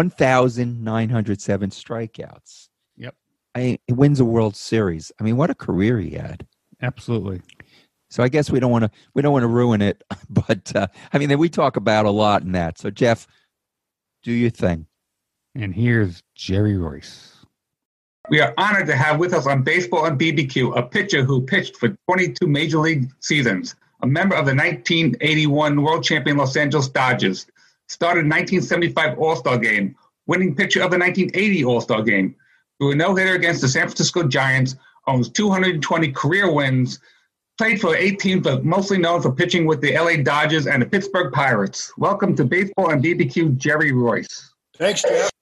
1,907 strikeouts. Yep. He wins a World Series. I mean, what a career he had. Absolutely. So I guess we don't want to ruin it, but we talk about a lot in that. So Jeff, do your thing. And here's Jerry Royce. We are honored to have with us on Baseball and BBQ a pitcher who pitched for 22 Major League seasons, a member of the 1981 World Champion Los Angeles Dodgers, started 1975 All-Star Game, winning pitcher of the 1980 All-Star Game, threw a no-hitter against the San Francisco Giants, owns 220 career wins, played for 8 teams, but mostly known for pitching with the LA Dodgers and the Pittsburgh Pirates. Welcome to Baseball and BBQ, Jerry Royce. Thanks, Jeff.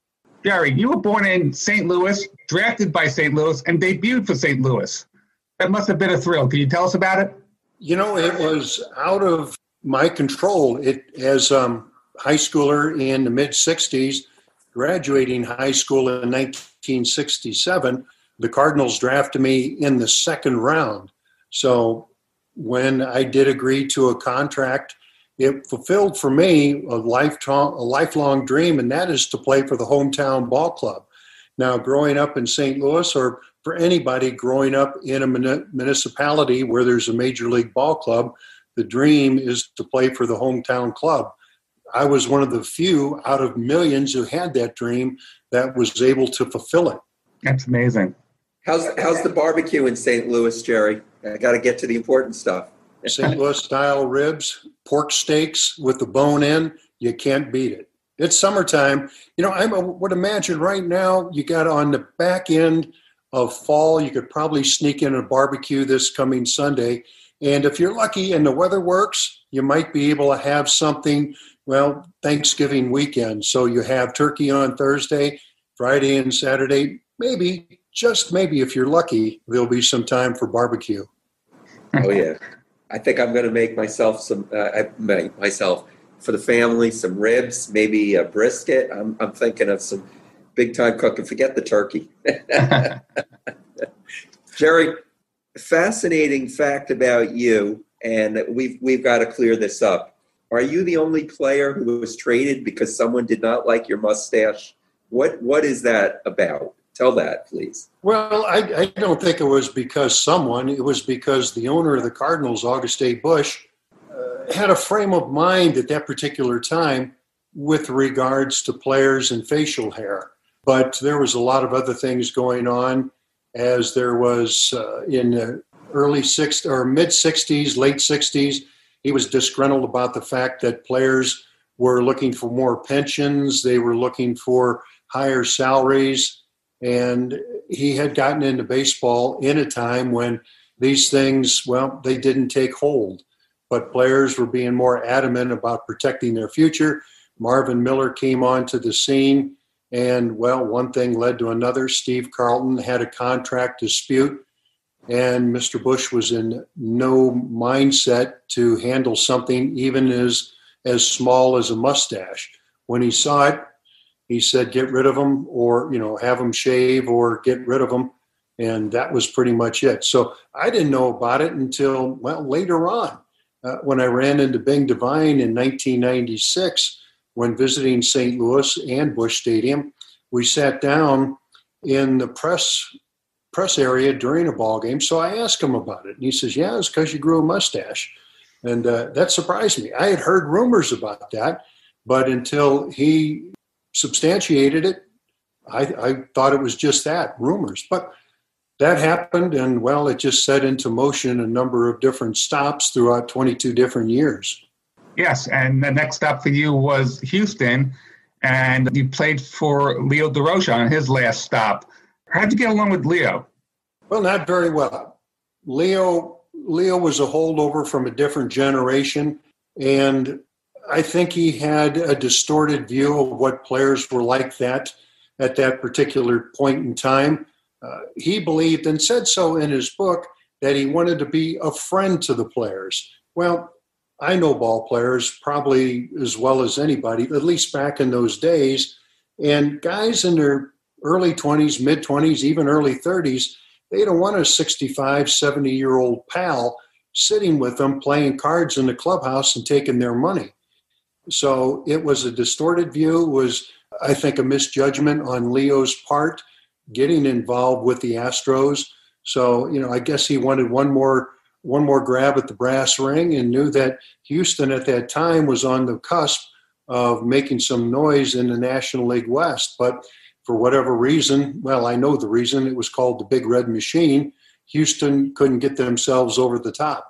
Jerry, you were born in St. Louis, drafted by St. Louis, and debuted for St. Louis. That must have been a thrill. Can you tell us about it? You know, it was out of my control. As high schooler in the mid-'60s, graduating high school in 1967, the Cardinals drafted me in the second round. So when I did agree to a contract, it fulfilled for me a lifelong dream, and that is to play for the hometown ball club. Now, growing up in St. Louis, or for anybody growing up in a municipality where there's a major league ball club, the dream is to play for the hometown club. I was one of the few out of millions who had that dream that was able to fulfill it. That's amazing. How's the barbecue in St. Louis, Jerry? I got to get to the important stuff. St. Louis style ribs, pork steaks with the bone in, you can't beat it. It's summertime. You know, I would imagine right now you got on the back end of fall, you could probably sneak in a barbecue this coming Sunday. And if you're lucky and the weather works, you might be able to have something, well, Thanksgiving weekend. So you have turkey on Thursday, Friday and Saturday. Maybe, just maybe if you're lucky, there'll be some time for barbecue. Oh, yeah. I think I'm going to make myself for the family, some ribs, maybe a brisket. I'm thinking of some big-time cooking. Forget the turkey. Jerry, fascinating fact about you, and we've got to clear this up. Are you the only player who was traded because someone did not like your mustache? What is that about? Tell that, please. Well, I don't think it was because someone. It was because the owner of the Cardinals, August A. Busch, had a frame of mind at that particular time with regards to players and facial hair. But there was a lot of other things going on, as there was in the early mid-'60s, late '60s. He was disgruntled about the fact that players were looking for more pensions. They were looking for higher salaries. And he had gotten into baseball in a time when these things, well, they didn't take hold. But players were being more adamant about protecting their future. Marvin Miller came onto the scene, and, well, one thing led to another. Steve Carlton had a contract dispute, and Mr. Busch was in no mindset to handle something even as small as a mustache. When he saw it, he said, get rid of them, or, have them shave or get rid of them. And that was pretty much it. So I didn't know about it until, well, later on, when I ran into Bing Devine in 1996, when visiting St. Louis and Busch Stadium. We sat down in the press area during a ball game. So I asked him about it. And he says, yeah, it's because you grew a mustache. And that surprised me. I had heard rumors about that, but until he substantiated it, I thought it was just that, rumors. But that happened, and, well, it just set into motion a number of different stops throughout 22 different years. Yes, and the next stop for you was Houston, and you played for Leo Durocher on his last stop. How'd you get along with Leo? Well, not very well. Leo was a holdover from a different generation, and I think he had a distorted view of what players were like that at that particular point in time. He believed, and said so in his book, that he wanted to be a friend to the players. Well, I know ball players probably as well as anybody, at least back in those days. And guys in their early 20s, mid-20s, even early 30s, they don't want a 65, 70-year-old pal sitting with them playing cards in the clubhouse and taking their money. So it was a distorted view. It was, I think, a misjudgment on Leo's part, getting involved with the Astros. So, I guess he wanted one more grab at the brass ring, and knew that Houston at that time was on the cusp of making some noise in the National League West. But for whatever reason, well, I know the reason, it was called the Big Red Machine, Houston couldn't get themselves over the top.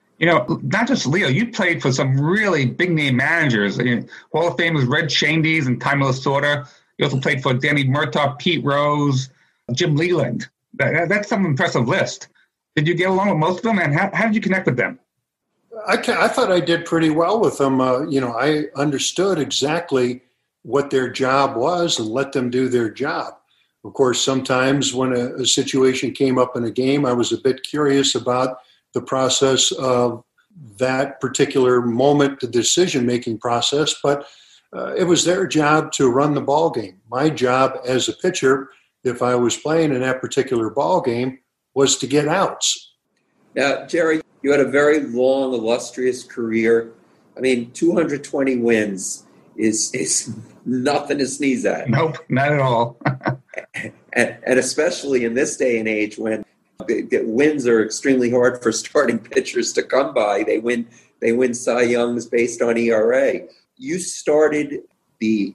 Not just Leo, you played for some really big-name managers. Hall of Famers Red Shandies and Tommy Lasorda. You also played for Danny Murtaugh, Pete Rose, Jim Leland. That's some impressive list. Did you get along with most of them, and how did you connect with them? I thought I did pretty well with them. I understood exactly what their job was and let them do their job. Of course, sometimes when a situation came up in a game, I was a bit curious about the process of that particular moment, the decision-making process, but it was their job to run the ball game. My job as a pitcher, if I was playing in that particular ball game, was to get outs. Now, Jerry, you had a very long, illustrious career. I mean, 220 wins is nothing to sneeze at. Nope, not at all. and especially in this day and age when the wins are extremely hard for starting pitchers to come by. They win Cy Youngs based on ERA. You started the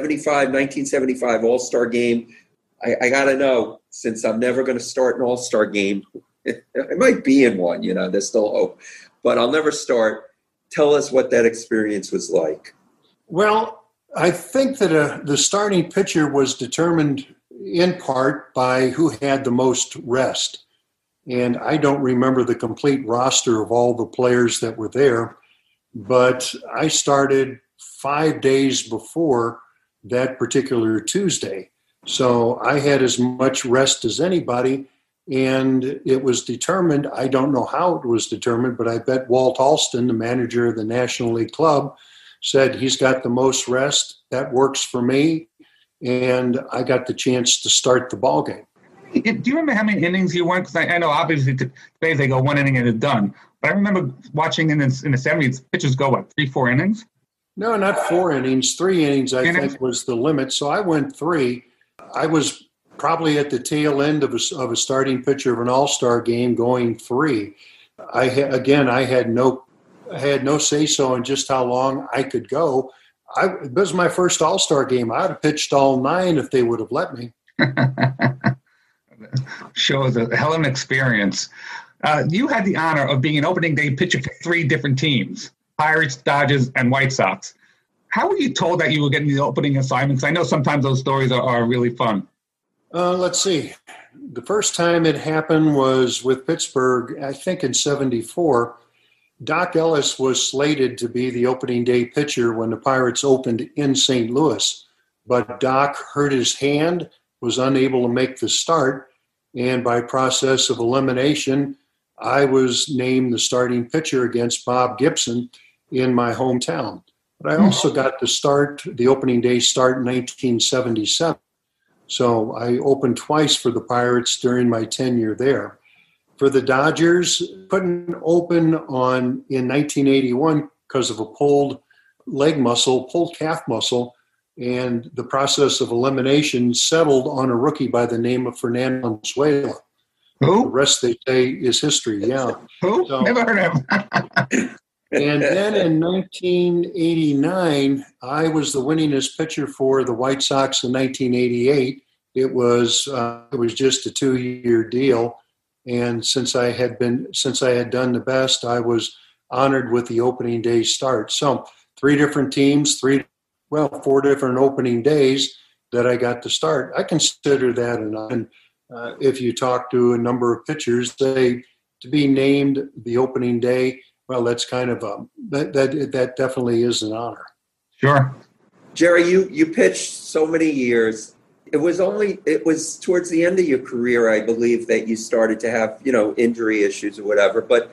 1975 All-Star game. I got to know, since I'm never going to start an All-Star game, I might be in one, there's still hope, but I'll never start. Tell us what that experience was like. Well, I think that the starting pitcher was determined in part by who had the most rest. And I don't remember the complete roster of all the players that were there, but I started 5 days before that particular Tuesday. So I had as much rest as anybody, and it was determined, I don't know how it was determined, but I bet Walt Alston, the manager of the National League Club, said he's got the most rest. That works for me, and I got the chance to start the ball game. Do you remember how many innings you went? Because I know obviously today they go one inning and it's done. But I remember watching in the 70s, pitchers go, 3-4 innings? No, not 4 innings. 3 innings, I think, was the limit. So I went 3. I was probably at the tail end of a starting pitcher of an all-star game going 3. I had no say-so in just how long I could go. It was my first all-star game. I would have pitched all 9 if they would have let me. Shows a hell of an experience. You had the honor of being an opening day pitcher for 3 different teams, Pirates, Dodgers, and White Sox. How were you told that you were getting the opening assignment? Because I know sometimes those stories are really fun. Let's see. The first time it happened was with Pittsburgh, I think in 74. Doc Ellis was slated to be the opening day pitcher when the Pirates opened in St. Louis. But Doc hurt his hand, was unable to make the start, and by process of elimination, I was named the starting pitcher against Bob Gibson in my hometown. But I also got the opening day start in 1977. So I opened twice for the Pirates during my tenure there. For the Dodgers, couldn't open in 1981 because of a pulled calf muscle, and the process of elimination settled on a rookie by the name of Fernando Valenzuela. Who? The rest, they say, is history, yeah. Who? So, never heard of him. And then in 1989, I was the winningest pitcher for the White Sox in 1988. It was just a 2-year deal. And since I had done the best, I was honored with the opening day start. So 3 different teams, 4 different opening days that I got to start. I consider that enough. If you talk to a number of pitchers, to be named the opening day, well, that's kind of that definitely is an honor. Sure. Jerry, you pitched so many years. It was towards the end of your career, I believe, that you started to have, injury issues or whatever. But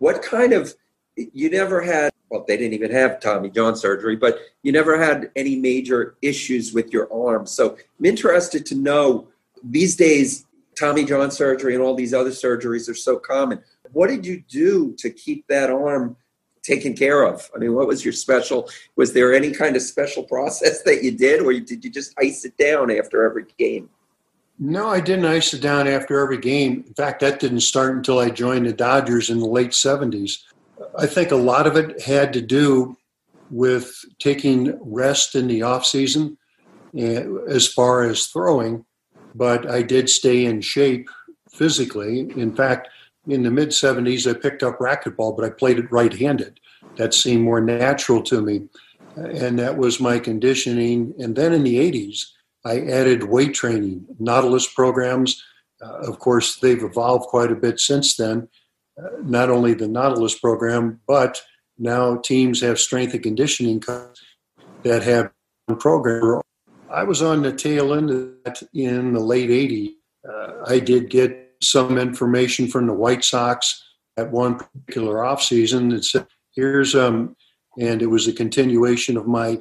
you never had, well, they didn't even have Tommy John surgery, but you never had any major issues with your arm. So I'm interested to know, these days, Tommy John surgery and all these other surgeries are so common. What did you do to keep that arm taken care of? I mean, what was was there any kind of special process that you did, or did you just ice it down after every game? No, I didn't ice it down after every game. In fact, that didn't start until I joined the Dodgers in the late 70s. I think a lot of it had to do with taking rest in the off season as far as throwing, but I did stay in shape physically. In fact, in the mid-70s, I picked up racquetball, but I played it right-handed. That seemed more natural to me, and that was my conditioning. And then in the 80s, I added weight training, Nautilus programs. Of course, they've evolved quite a bit since then. Not only the Nautilus program, but now teams have strength and conditioning that have program. I was on the tail end of that in the late 80s. I did get some information from the White Sox at one particular offseason that said, here's, and it was a continuation of my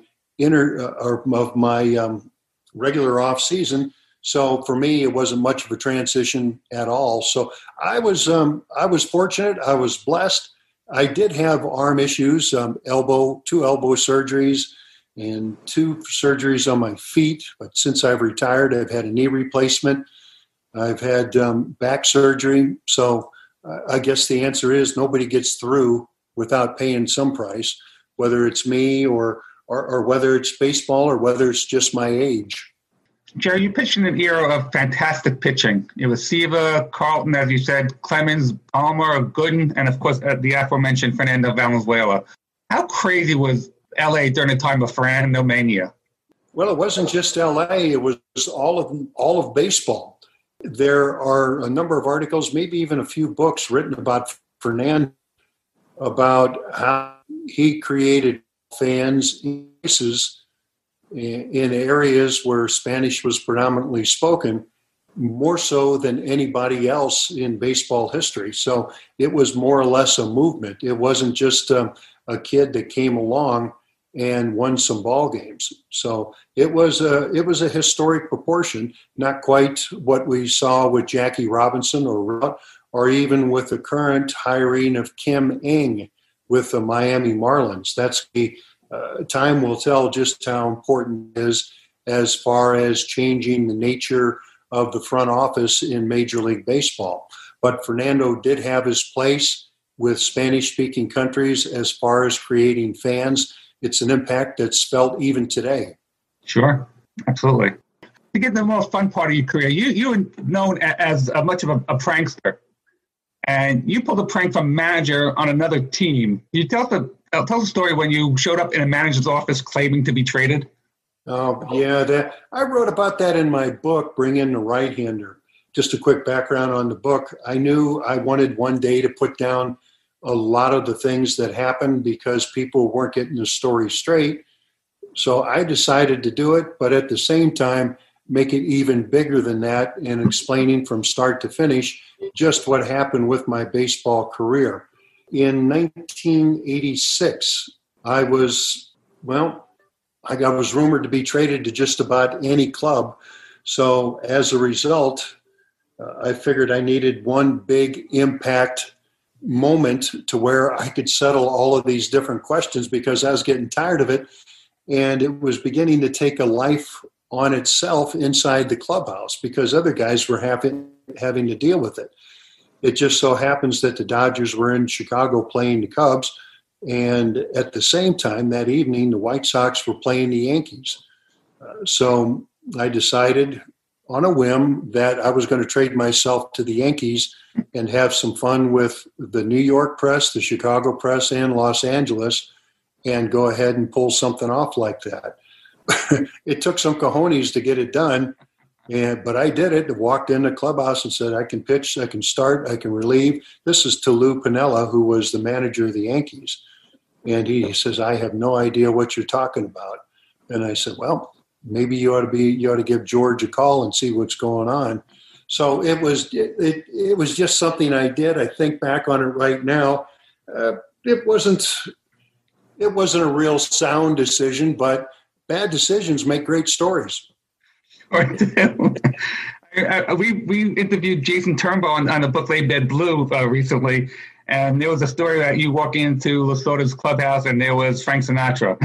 regular off season. So for me, it wasn't much of a transition at all. So I was fortunate. I was blessed. I did have arm issues, 2 elbow surgeries and 2 surgeries on my feet. But since I've retired, I've had a knee replacement. I've had back surgery. So I guess the answer is nobody gets through without paying some price, whether it's me or whether it's baseball or whether it's just my age. Jerry, you pitched in an era of fantastic pitching. It was Seaver, Carlton, as you said, Clemens, Palmer, Gooden, and of course the aforementioned Fernando Valenzuela. How crazy was LA during the time of Fernando Mania? Well, it wasn't just LA, it was all of baseball. There are a number of articles, maybe even a few books written about Fernando, about how he created fans in places in areas where Spanish was predominantly spoken, more so than anybody else in baseball history. So it was more or less a movement. It wasn't just a kid that came along and won some ball games. So it was a historic proportion, not quite what we saw with Jackie Robinson or even with the current hiring of Kim Ng with the Miami Marlins. That's the time will tell just how important it is as far as changing the nature of the front office in Major League Baseball. But Fernando did have his place with Spanish-speaking countries as far as creating fans. It's an impact that's felt even today. Sure, absolutely. To get the most fun part of your career, you were known as much of a prankster. And you pulled a prank from a manager on another team. Can you tell the story when you showed up in a manager's office claiming to be traded? Oh, yeah. I wrote about that in my book, Bring In the Right-Hander. Just a quick background on the book. I knew I wanted one day to put down a lot of the things that happened because people weren't getting the story straight. So I decided to do it, but at the same time, make it even bigger than that and explaining from start to finish just what happened with my baseball career. In 1986, I was rumored to be traded to just about any club. So as a result, I figured I needed one big impact moment to where I could settle all of these different questions because I was getting tired of it. And it was beginning to take a life on itself inside the clubhouse because other guys were having to deal with it. It just so happens that the Dodgers were in Chicago playing the Cubs. And at the same time that evening, the White Sox were playing the Yankees. So I decided on a whim that I was going to trade myself to the Yankees and have some fun with the New York press, the Chicago press, and Los Angeles, and go ahead and pull something off like that. It took some cojones to get it done, but I did it. I walked in the clubhouse and said, I can pitch, I can start, I can relieve. This is to Lou Piniella, who was the manager of the Yankees. And he says, I have no idea what you're talking about. And I said, well, maybe you ought to give George a call and see what's going on. So it was just something I did. I think back on it right now. It wasn't a real sound decision, but bad decisions make great stories. We interviewed Jason Turnbull on the book Lay Dead Blue recently, and there was a story that you walk into Lasorda's clubhouse and there was Frank Sinatra.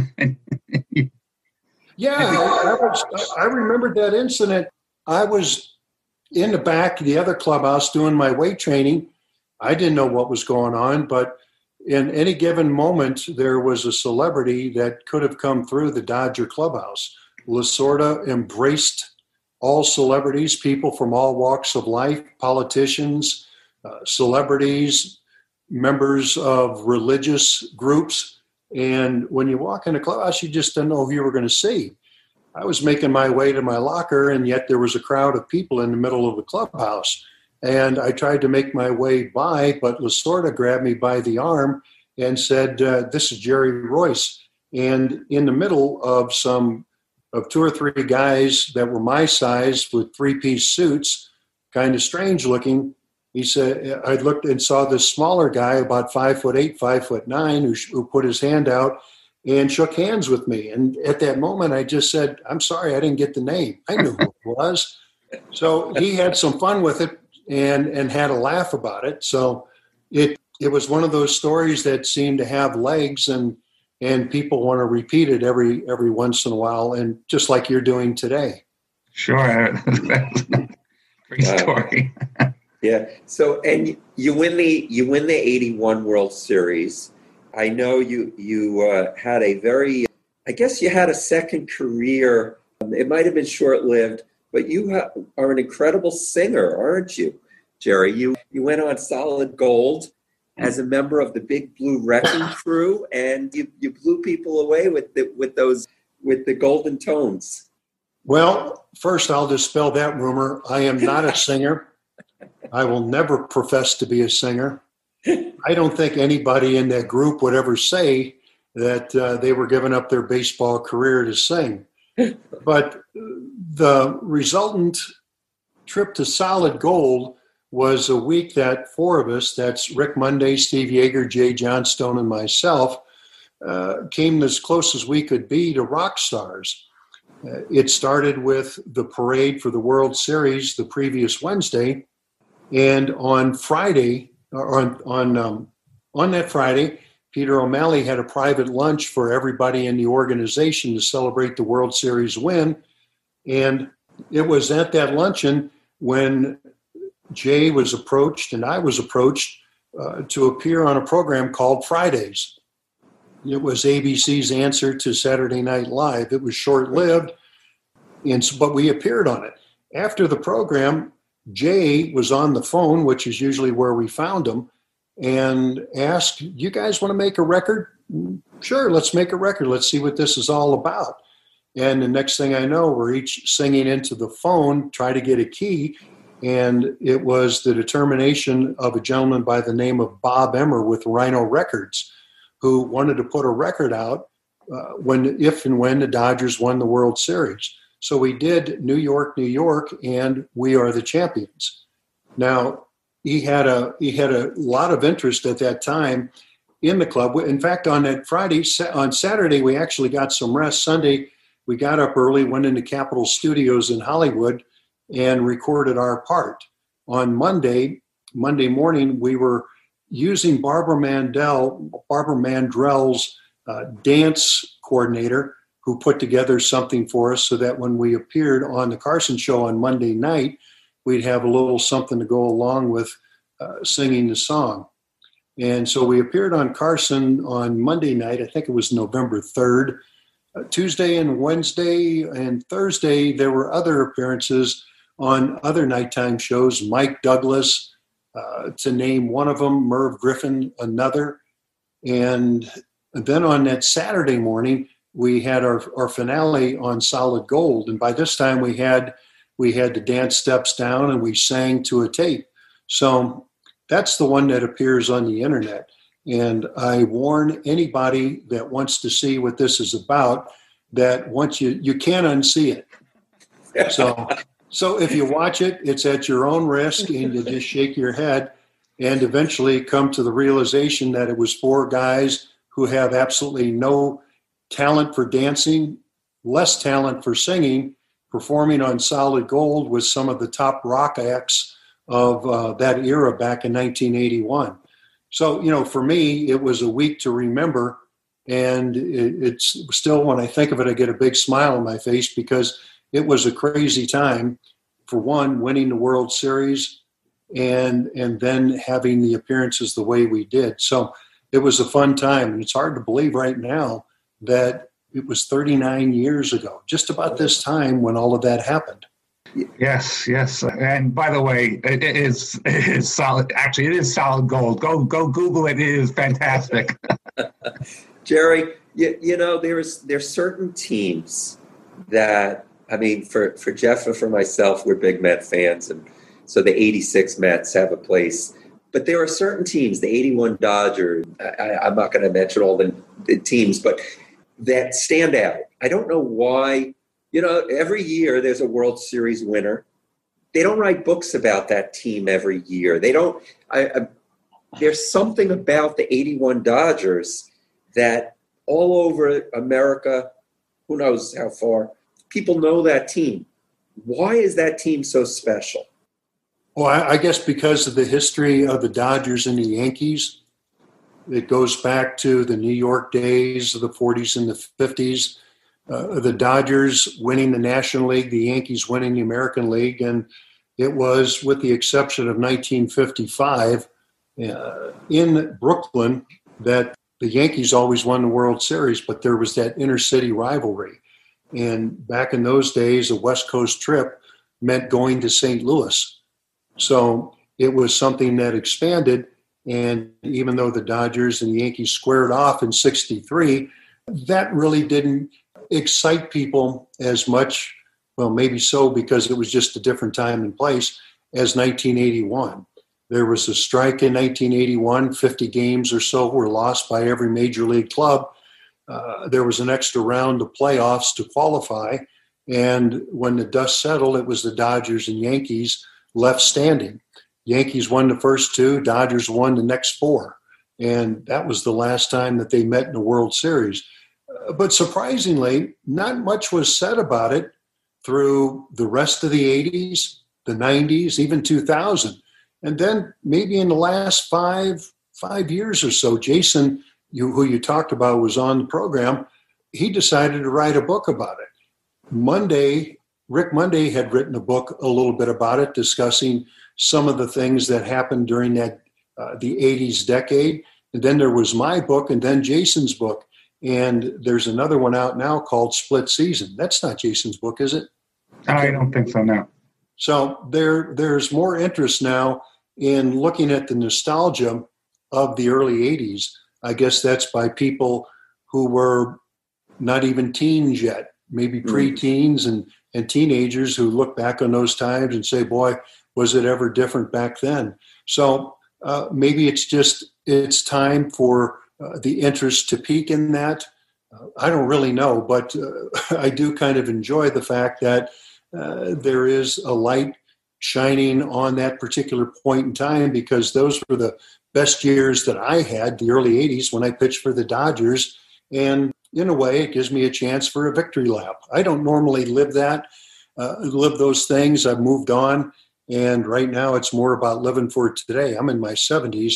Yeah, I remembered that incident. I was in the back of the other clubhouse doing my weight training. I didn't know what was going on, but in any given moment, there was a celebrity that could have come through the Dodger clubhouse. Lasorda embraced all celebrities, people from all walks of life, politicians, celebrities, members of religious groups. And when you walk in a clubhouse, you just don't know who you were going to see. I was making my way to my locker, and yet there was a crowd of people in the middle of the clubhouse. And I tried to make my way by, but Lasorda grabbed me by the arm and said, this is Jerry Royce. And in the middle of some of 2 or 3 guys that were my size with 3-piece suits, kind of strange looking. He said, I looked and saw this smaller guy, about 5'8", 5'9", who put his hand out and shook hands with me. And at that moment, I just said, I'm sorry, I didn't get the name. I knew who it was. So he had some fun with it and had a laugh about it. So it was one of those stories that seemed to have legs, and people want to repeat it every once in a while, and just like you're doing today. Sure. Great story. Yeah. So, and you win the 81 World Series. I know you had a very, I guess you had a second career. It might have been short-lived, but you are an incredible singer, aren't you, Jerry? You went on Solid Gold as a member of the Big Blue Wrecking Crew, and you blew people away with the golden tones. Well, first I'll dispel that rumor. I am not a singer. I will never profess to be a singer. I don't think anybody in that group would ever say that they were giving up their baseball career to sing. But the resultant trip to Solid Gold was a week that 4 of us, that's Rick Monday, Steve Yeager, Jay Johnstone, and myself, came as close as we could be to rock stars. It started with the parade for the World Series the previous Wednesday, and on Friday, on that Friday, Peter O'Malley had a private lunch for everybody in the organization to celebrate the World Series win. And it was at that luncheon when Jay was approached and I was approached to appear on a program called Fridays. It was ABC's answer to Saturday Night Live. It was short-lived, but we appeared on it. After the program, Jay was on the phone, which is usually where we found him, and asked, you guys want to make a record? Sure, let's make a record. Let's see what this is all about. And the next thing I know, we're each singing into the phone, try to get a key, and it was the determination of a gentleman by the name of Bob Emmer with Rhino Records, who wanted to put a record out if and when the Dodgers won the World Series. So we did New York, New York, and We Are the Champions. Now, he had a lot of interest at that time in the club. In fact, on Saturday, we actually got some rest. Sunday, we got up early, went into Capitol Studios in Hollywood, and recorded our part. On Monday morning, we were using Barbara Mandrell's dance coordinator, who put together something for us so that when we appeared on the Carson Show on Monday night, we'd have a little something to go along with singing the song. And so we appeared on Carson on Monday night. I think it was November 3rd. Tuesday and Wednesday and Thursday, there were other appearances on other nighttime shows. Mike Douglas, to name one of them, Merv Griffin, another. And then on that Saturday morning, we had our finale on Solid Gold. And by this time we had the dance steps down and we sang to a tape. So that's the one that appears on the internet. And I warn anybody that wants to see what this is about that once you can't unsee it. So if you watch it, it's at your own risk and you just shake your head and eventually come to the realization that it was 4 guys who have absolutely no talent for dancing, less talent for singing, performing on Solid Gold with some of the top rock acts of that era back in 1981. So, for me, it was a week to remember. And it's still, when I think of it, I get a big smile on my face because it was a crazy time. For one, winning the World Series and then having the appearances the way we did. So it was a fun time. And it's hard to believe right now that it was 39 years ago, just about this time when all of that happened. Yes. And by the way, it is solid. Actually, it is Solid Gold. Go Google it. It is fantastic. Jerry, there's certain teams that, I mean, for Jeff and for myself, we're big Met fans, and so the 86 Mets have a place. But there are certain teams, the 81 Dodgers, I'm not going to mention all the teams, but that stand out. I don't know why You know, every year there's a World Series winner. They don't write books about that team every year. They don't. There's something about the 81 Dodgers that all over America, who knows how far, people know that team. Why is that team so special? Well, I guess because of the history of the Dodgers and the Yankees. It goes back to the New York days of the 40s and the 50s. The Dodgers winning the National League, the Yankees winning the American League, and it was, with the exception of 1955, in Brooklyn that the Yankees always won the World Series, but there was that inter-city rivalry. And back in those days, a West Coast trip meant going to St. Louis. So it was something that expanded, and even though the Dodgers and the Yankees squared off in '63, that really didn't excite people as much, well, maybe so because it was just a different time and place, as 1981. There was a strike in 1981, 50 games or so were lost by every major league club. There was an extra round of playoffs to qualify, and when the dust settled, it was the Dodgers and Yankees left standing. Yankees won the first two, Dodgers won the next four, and that was the last time that they met in the World Series. But surprisingly, not much was said about it through the rest of the 80s, the 90s, even 2000. And then maybe in the last five years or so, Jason, who you talked about, was on the program. He decided to write a book about it. Rick Monday had written a book a little bit about it, discussing some of the things that happened during that the 80s decade. And then there was my book and then Jason's book. And there's another one out now called Split Season. That's not Jason's book, is it? I don't think so, no. So there's more interest now in looking at the nostalgia of the early 80s. I guess that's by people who were not even teens yet, maybe pre-teens and teenagers who look back on those times and say, boy, was it ever different back then? So maybe it's time for the interest to peak in that. I don't really know, but I do kind of enjoy the fact that there is a light shining on that particular point in time, because those were the best years that I had, the early 80s, when I pitched for the Dodgers. And in a way, it gives me a chance for a victory lap. I don't normally live those things. I've moved on. And right now it's more about living for today. I'm in my 70s,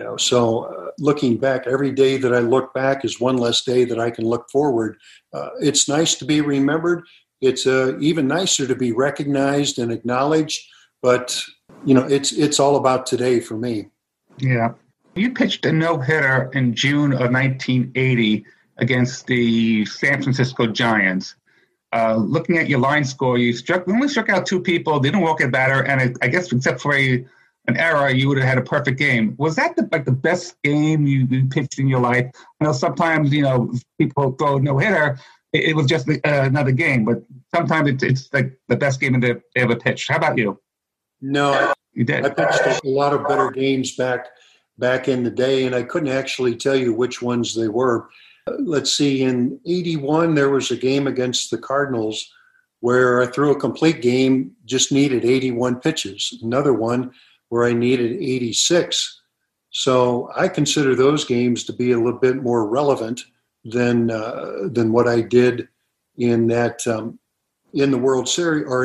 so looking back, every day that I look back is one less day that I can look forward. It's nice to be remembered. It's even nicer to be recognized and acknowledged. But, it's all about today for me. Yeah. You pitched a no-hitter in June of 1980 against the San Francisco Giants. Looking at your line score, you only struck out two people, didn't walk a batter, and I guess except for an error, you would have had a perfect game. Was that the best game you pitched in your life? I know sometimes, people throw no-hitter. It was just another game, but sometimes it's like the best game they ever pitched. How about you? No, you did. I pitched a lot of better games back in the day, and I couldn't actually tell you which ones they were. Let's see, in 81, there was a game against the Cardinals where I threw a complete game, just needed 81 pitches. Another one where I needed 86. So I consider those games to be a little bit more relevant than what I did in that in the World Series or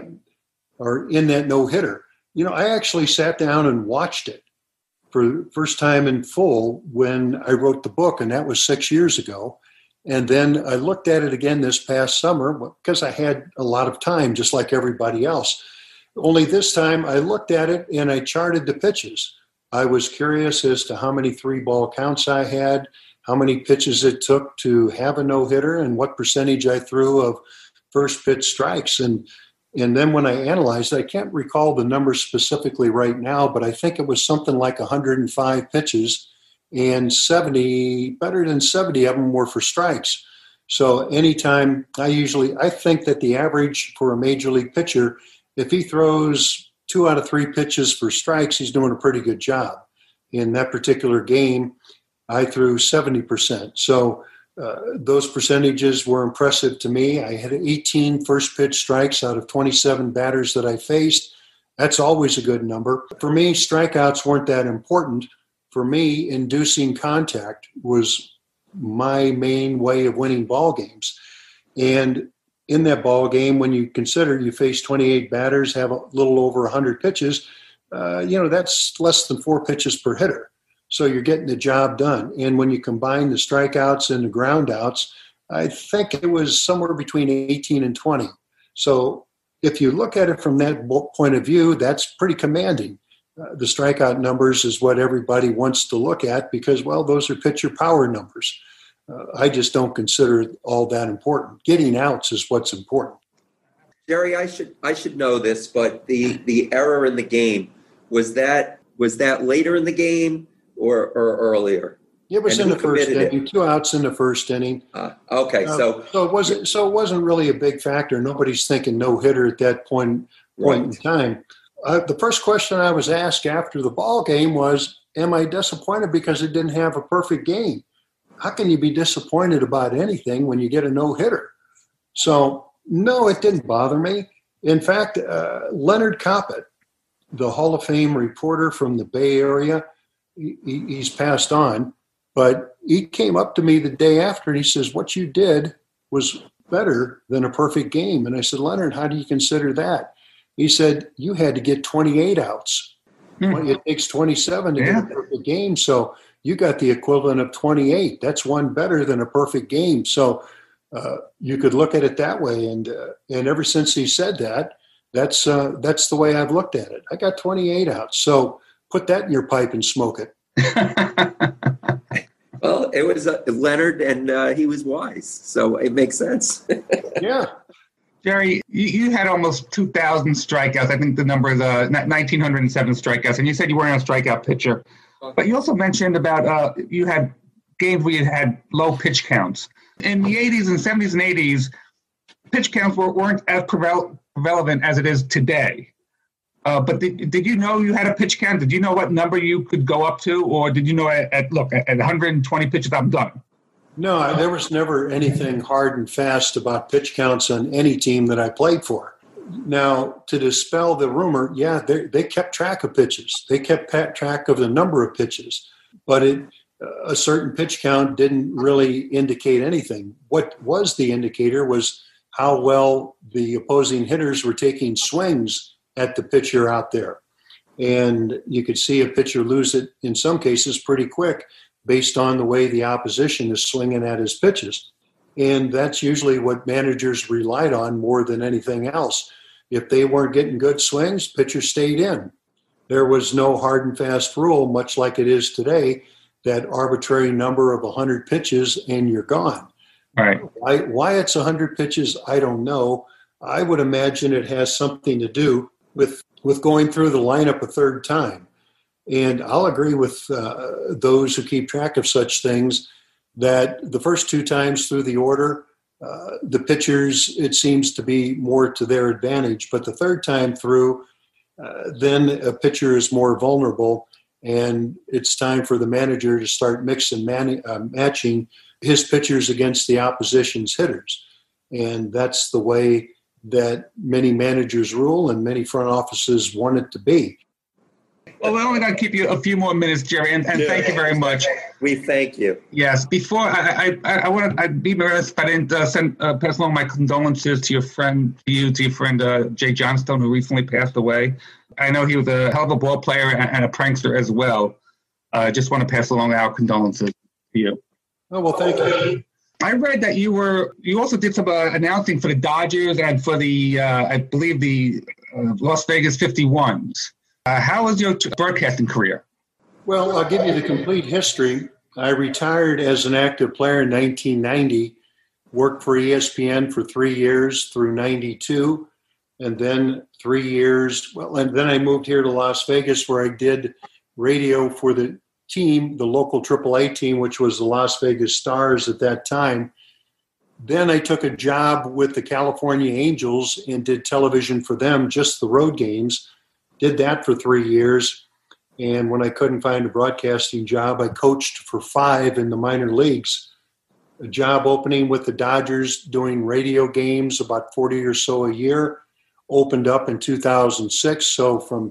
in that no-hitter. I actually sat down and watched it for the first time in full when I wrote the book, and that was 6 years ago. And then I looked at it again this past summer because I had a lot of time, just like everybody else. Only this time I looked at it and I charted the pitches. I was curious as to how many 3-ball counts I had, how many pitches it took to have a no-hitter, and what percentage I threw of first pitch strikes. And then when I analyzed it, I can't recall the numbers specifically right now, but I think it was something like 105 pitches, and better than 70 of them were for strikes. So anytime I think that the average for a major league pitcher, if he throws 2 out of 3 pitches for strikes, he's doing a pretty good job. In that particular game, I threw 70%. So Those percentages were impressive to me. I had 18 first pitch strikes out of 27 batters that I faced. That's always a good number. For me, strikeouts weren't that important. For me, inducing contact was my main way of winning ball games. And in that ball game, when you consider you face 28 batters, have a little over 100 pitches, that's less than 4 pitches per hitter. So you're getting the job done. And when you combine the strikeouts and the ground outs, I think it was somewhere between 18 and 20. So if you look at it from that point of view, that's pretty commanding. The strikeout numbers is what everybody wants to look at because, well, those are pitcher power numbers. I just don't consider it all that important. Getting outs is what's important. Jerry, I should know this, but the error in the game, was that later in the game or earlier? It was in the first inning, 2 outs in the first inning. Okay, so it wasn't really a big factor. Nobody's thinking no hitter at that point in time. The first question I was asked after the ball game was, "Am I disappointed because it didn't have a perfect game?" How can you be disappointed about anything when you get a no hitter? So no, it didn't bother me. In fact, Leonard Coppett, the Hall of Fame reporter from the Bay Area, he's passed on. But he came up to me the day after and he says, "What you did was better than a perfect game." And I said, "Leonard, how do you consider that?" He said, "You had to get 28 outs. Well, it takes 27 to get a perfect game. So you got the equivalent of 28. That's one better than a perfect game." So you could look at it that way. And ever since he said that, that's the way I've looked at it. I got 28 outs. So put that in your pipe and smoke it. Well, it was Leonard, and he was wise, so it makes sense. Yeah. Jerry, you had almost 2,000 strikeouts. I think the number is 1,907 strikeouts, and you said you weren't a strikeout pitcher. But you also mentioned about you had games where you had low pitch counts. In the 80s and 70s and 80s, pitch counts weren't as relevant as it is today. But did you know you had a pitch count? Did you know what number you could go up to? Or did you know at 120 pitches, I'm done? No, there was never anything hard and fast about pitch counts on any team that I played for. Now, to dispel the rumor, they kept track of pitches. They kept track of the number of pitches. But a certain pitch count didn't really indicate anything. What was the indicator was how well the opposing hitters were taking swings at the pitcher out there. And you could see a pitcher lose it in some cases pretty quick based on the way the opposition is swinging at his pitches. And that's usually what managers relied on more than anything else. If they weren't getting good swings, pitchers stayed in. There was no hard and fast rule, much like it is today, that arbitrary number of 100 pitches and you're gone. Right. Why it's 100 pitches, I don't know. I would imagine it has something to do with going through the lineup a third time. And I'll agree with those who keep track of such things that the first 2 times through the order, the pitchers, it seems to be more to their advantage. But the third time through, then a pitcher is more vulnerable, and it's time for the manager to start matching his pitchers against the opposition's hitters. And that's the way that many managers rule and many front offices want it to be. Well, we're only going to keep you a few more minutes, Jerry, and thank you very much. We thank you. Yes. Before I'd be remiss if I didn't pass along my condolences to your friend Jay Johnstone, who recently passed away. I know he was a hell of a ball player and a prankster as well. Just want to pass along our condolences to you. Oh, well, thank you. I read that you also did some announcing for the Dodgers and for the I believe the Las Vegas 51s. How was your broadcasting career? Well, I'll give you the complete history. I retired as an active player in 1990, worked for ESPN for 3 years through 92, and then 3 years. Well, and then I moved here to Las Vegas where I did radio for the team, the local AAA team, which was the Las Vegas Stars at that time. Then I took a job with the California Angels and did television for them, just the road games. Did that for 3 years. And when I couldn't find a broadcasting job, I coached for 5 in the minor leagues. a job opening with the Dodgers doing radio games, about 40 or so a year. Opened up in 2006. So from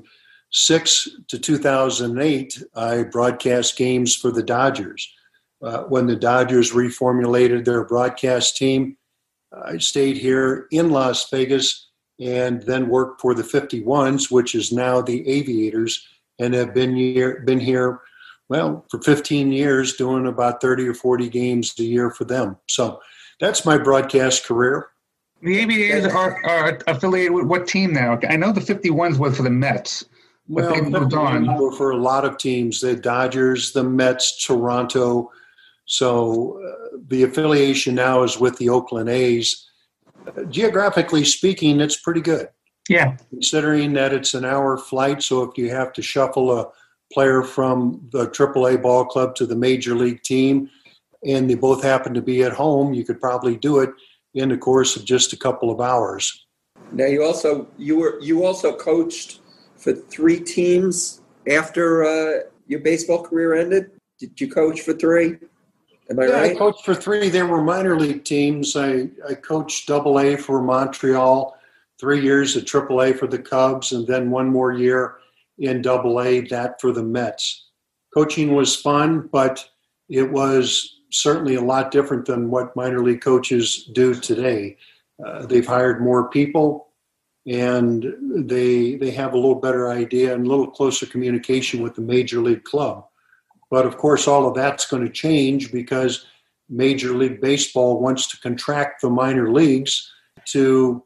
6 to 2008, I broadcast games for the Dodgers. When the Dodgers reformulated their broadcast team, I stayed here in Las Vegas and then worked for the 51s, which is now the Aviators, and have been here, well, for 15 years, doing about 30 or 40 games a year for them. So that's my broadcast career. The Aviators are affiliated with what team now? I know the 51s was for the Mets. But Well, they moved on. were for a lot of teams, the Dodgers, the Mets, Toronto. So the affiliation now is with the Oakland A's. Geographically speaking, it's pretty good. Yeah. Considering that it's an hour flight, so if you have to shuffle a player from the AAA ball club to the major league team, and they both happen to be at home, you could probably do it in the course of just a couple of hours. Now you also coached for 3 teams after your baseball career ended. Did you coach for 3? Am I right? I coached for 3. They were minor league teams. I coached AA for Montreal, 3 years at AAA for the Cubs, and then 1 more year in AA, that for the Mets. Coaching was fun, but it was certainly a lot different than what minor league coaches do today. They've hired more people, and they have a little better idea and a little closer communication with the major league club. But of course, all of that's going to change because Major League Baseball wants to contract the minor leagues to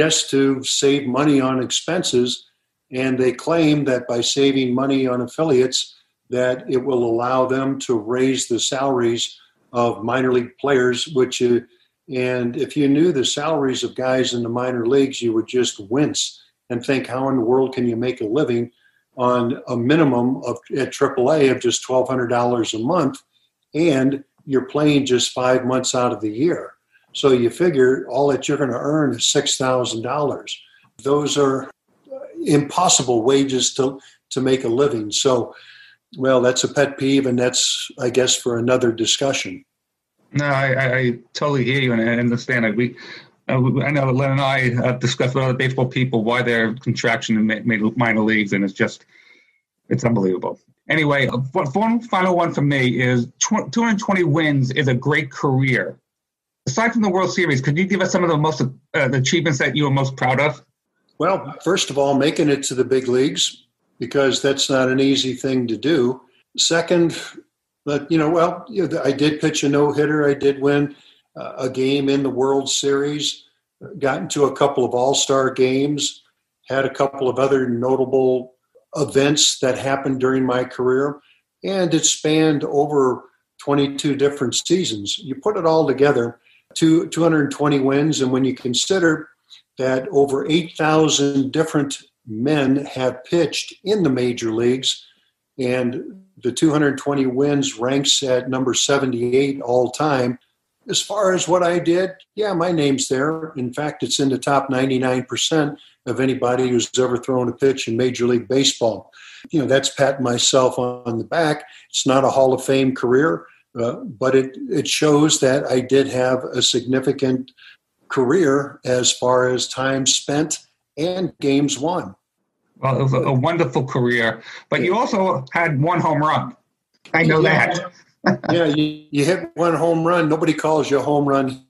save money on expenses. And they claim that by saving money on affiliates, that it will allow them to raise the salaries of minor league players, and if you knew the salaries of guys in the minor leagues, you would just wince and think, how in the world can you make a living on a minimum at AAA of just $1,200 a month, and you're playing just 5 months out of the year. So you figure all that you're going to earn is $6,000. Those are impossible wages to make a living. So, well, that's a pet peeve, and that's, I guess, for another discussion. No, I totally hear you, and I understand it. I know that Len and I discussed with other baseball people why their contraction in minor leagues, and it's unbelievable. Anyway, one final one for me is 220 wins is a great career. Aside from the World Series, could you give us some of the most achievements that you were most proud of? Well, first of all, making it to the big leagues, because that's not an easy thing to do. Second, but I did pitch a no-hitter. I did win a game in the World Series, got into a couple of all-star games, had a couple of other notable events that happened during my career, and it spanned over 22 different seasons. You put it all together, 220 wins, and when you consider that over 8,000 different men have pitched in the major leagues, and the 220 wins ranks at number 78 all time. As far as what I did, yeah, my name's there. In fact, it's in the top 99% of anybody who's ever thrown a pitch in Major League Baseball. That's patting myself on the back. It's not a Hall of Fame career, but it shows that I did have a significant career as far as time spent and games won. Well, it was a wonderful career, but you also had 1 home run. I know that. Yeah, you hit 1 home run. Nobody calls you a home run.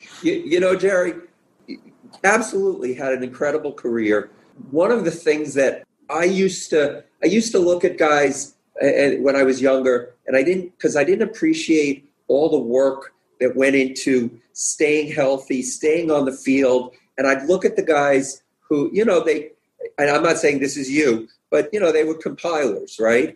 Jerry, absolutely had an incredible career. One of the things that I used to look at guys when I was younger, and I didn't appreciate all the work that went into staying healthy, staying on the field, and I'd look at the guys who, and I'm not saying this is you, but, they were compilers, right?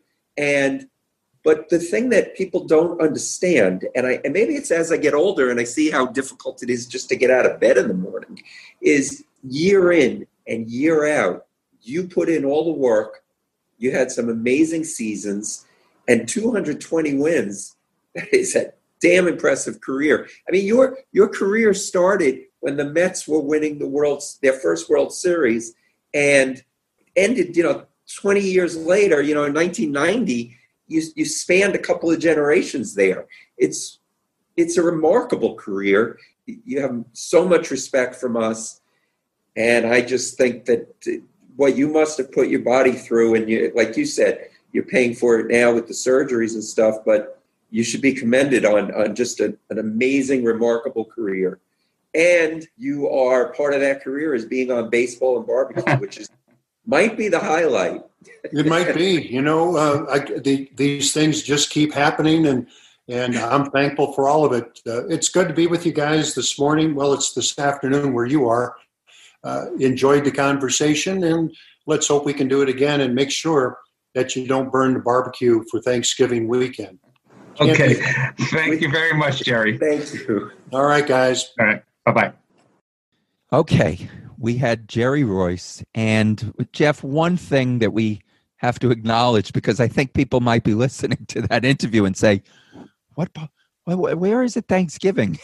But the thing that people don't understand, and maybe it's as I get older and I see how difficult it is just to get out of bed in the morning, is year in and year out, you put in all the work, you had some amazing seasons, and 220 wins, that is a damn impressive career. I mean, your career started when the Mets were winning their first World Series, and ended, 20 years later, in 1990, you spanned a couple of generations there. It's it's a remarkable career. You have so much respect from us. And I just think that what you must have put your body through, and you, like you said, you're paying for it now with the surgeries and stuff, but you should be commended on just an amazing, remarkable career. And you are part of that career as being on Baseball and Barbecue, which might be the highlight. It might be. You know, these things just keep happening, and I'm thankful for all of it. It's good to be with you guys this morning. Well, it's this afternoon where you are. Enjoyed the conversation, and let's hope we can do it again and make sure that you don't burn the barbecue for Thanksgiving weekend. Okay. Thank you very much, Jerry. Thank you. All right, guys. All right. Bye-bye. Okay. We had Jerry Royce. And Jeff, one thing that we have to acknowledge, because I think people might be listening to that interview and say, where is it Thanksgiving?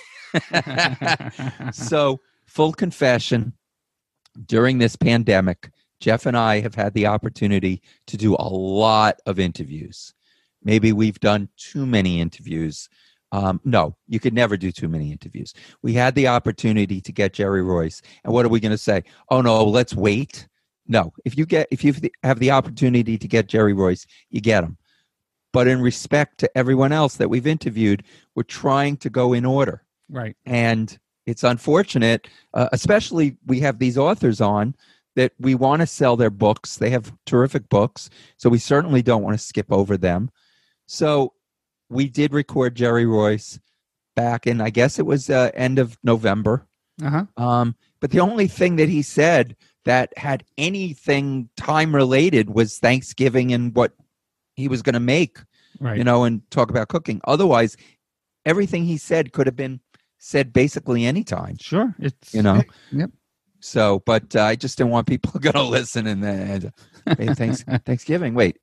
So, full confession, during this pandemic, Jeff and I have had the opportunity to do a lot of interviews. Maybe we've done too many interviews. No, you could never do too many interviews. We had the opportunity to get Jerry Royce. And what are we going to say? Oh, no, let's wait. No, if you have the opportunity to get Jerry Royce, you get him. But in respect to everyone else that we've interviewed, we're trying to go in order. Right. And it's unfortunate, especially we have these authors on that we want to sell their books. They have terrific books, so we certainly don't want to skip over them. So we did record Jerry Royce back in, I guess it was end of November. Uh-huh. But the only thing that he said that had anything time related was Thanksgiving and what he was going to make, Right. and talk about cooking. Otherwise, everything he said could have been said basically anytime. Sure. It's Yep. So, but I just didn't want people going to listen and hey, Thanksgiving. Wait,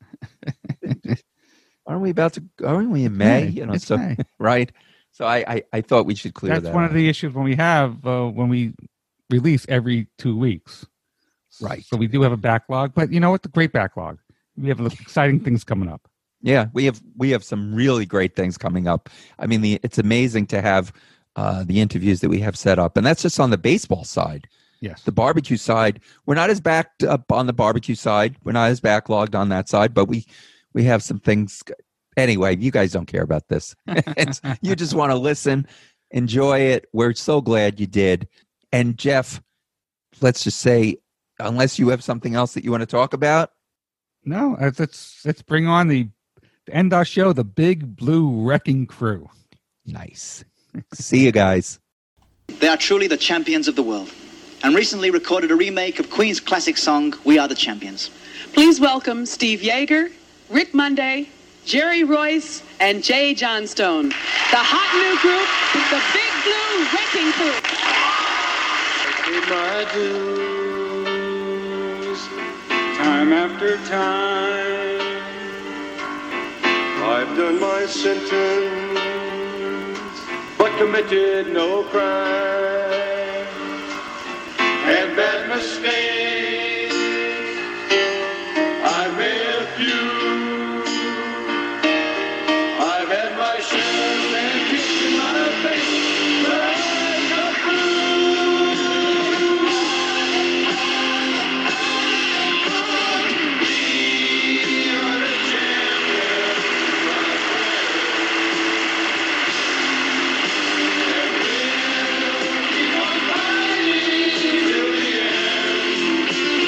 aren't we in May? It's May. Right. So I thought we should clear that. That's one of the issues when we release every 2 weeks. Right. So we do have a backlog, but you know what? The great backlog. We have exciting things coming up. Yeah, we have some really great things coming up. I mean, it's amazing to have the interviews that we have set up, and that's just on the baseball side. Yes. The barbecue side, we're not as backed up on the barbecue side. We're not as backlogged on that side, but we have some things. Anyway, you guys don't care about this. You just want to listen, enjoy it. We're so glad you did. And Jeff, let's just say, unless you have something else that you want to talk about. No, let's bring on to end our show, the Big Blue Wrecking Crew. Nice. See you guys. They are truly the champions of the world, and recently recorded a remake of Queen's classic song, We Are the Champions. Please welcome Steve Yeager, Rick Monday, Jerry Royce, and Jay Johnstone. The hot new group, the Big Blue Wrecking Crew. My dues, time after time, I've done my sentence, but committed no crime. Had bad mistakes, I made a few. I've had my shares and kicks in my face, but I got through. We are the champions. And we'll keep on fighting till the end.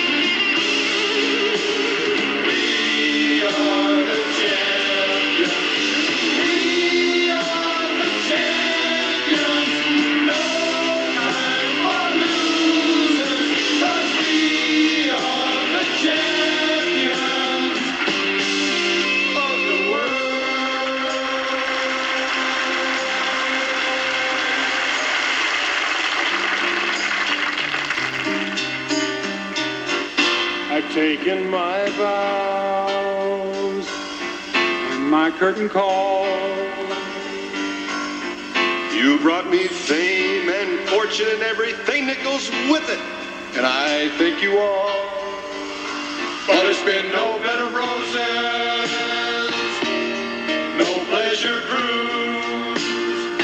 We are the champions. We are the champions. No time for losers, 'cause we are the champions of the world. I've taken my vows and my curtain call. You brought me fame and fortune and everything that goes with it, and I thank you all. But it's been no bed of roses, no pleasure cruise,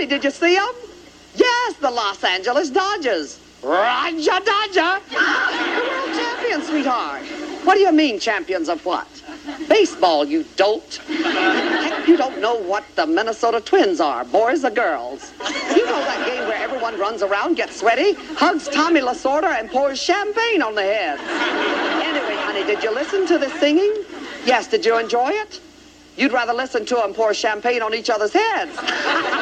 did you see them? Yes, the Los Angeles Dodgers. Roger Dodger. The world champions, sweetheart. What do you mean, champions of what? Baseball, you dolt. Heck, you don't know what the Minnesota Twins are, boys or girls. You know that game where everyone runs around, gets sweaty, hugs Tommy Lasorda, and pours champagne on the heads. Anyway, honey, did you listen to the singing? Yes, did you enjoy it? You'd rather listen to them pour champagne on each other's heads.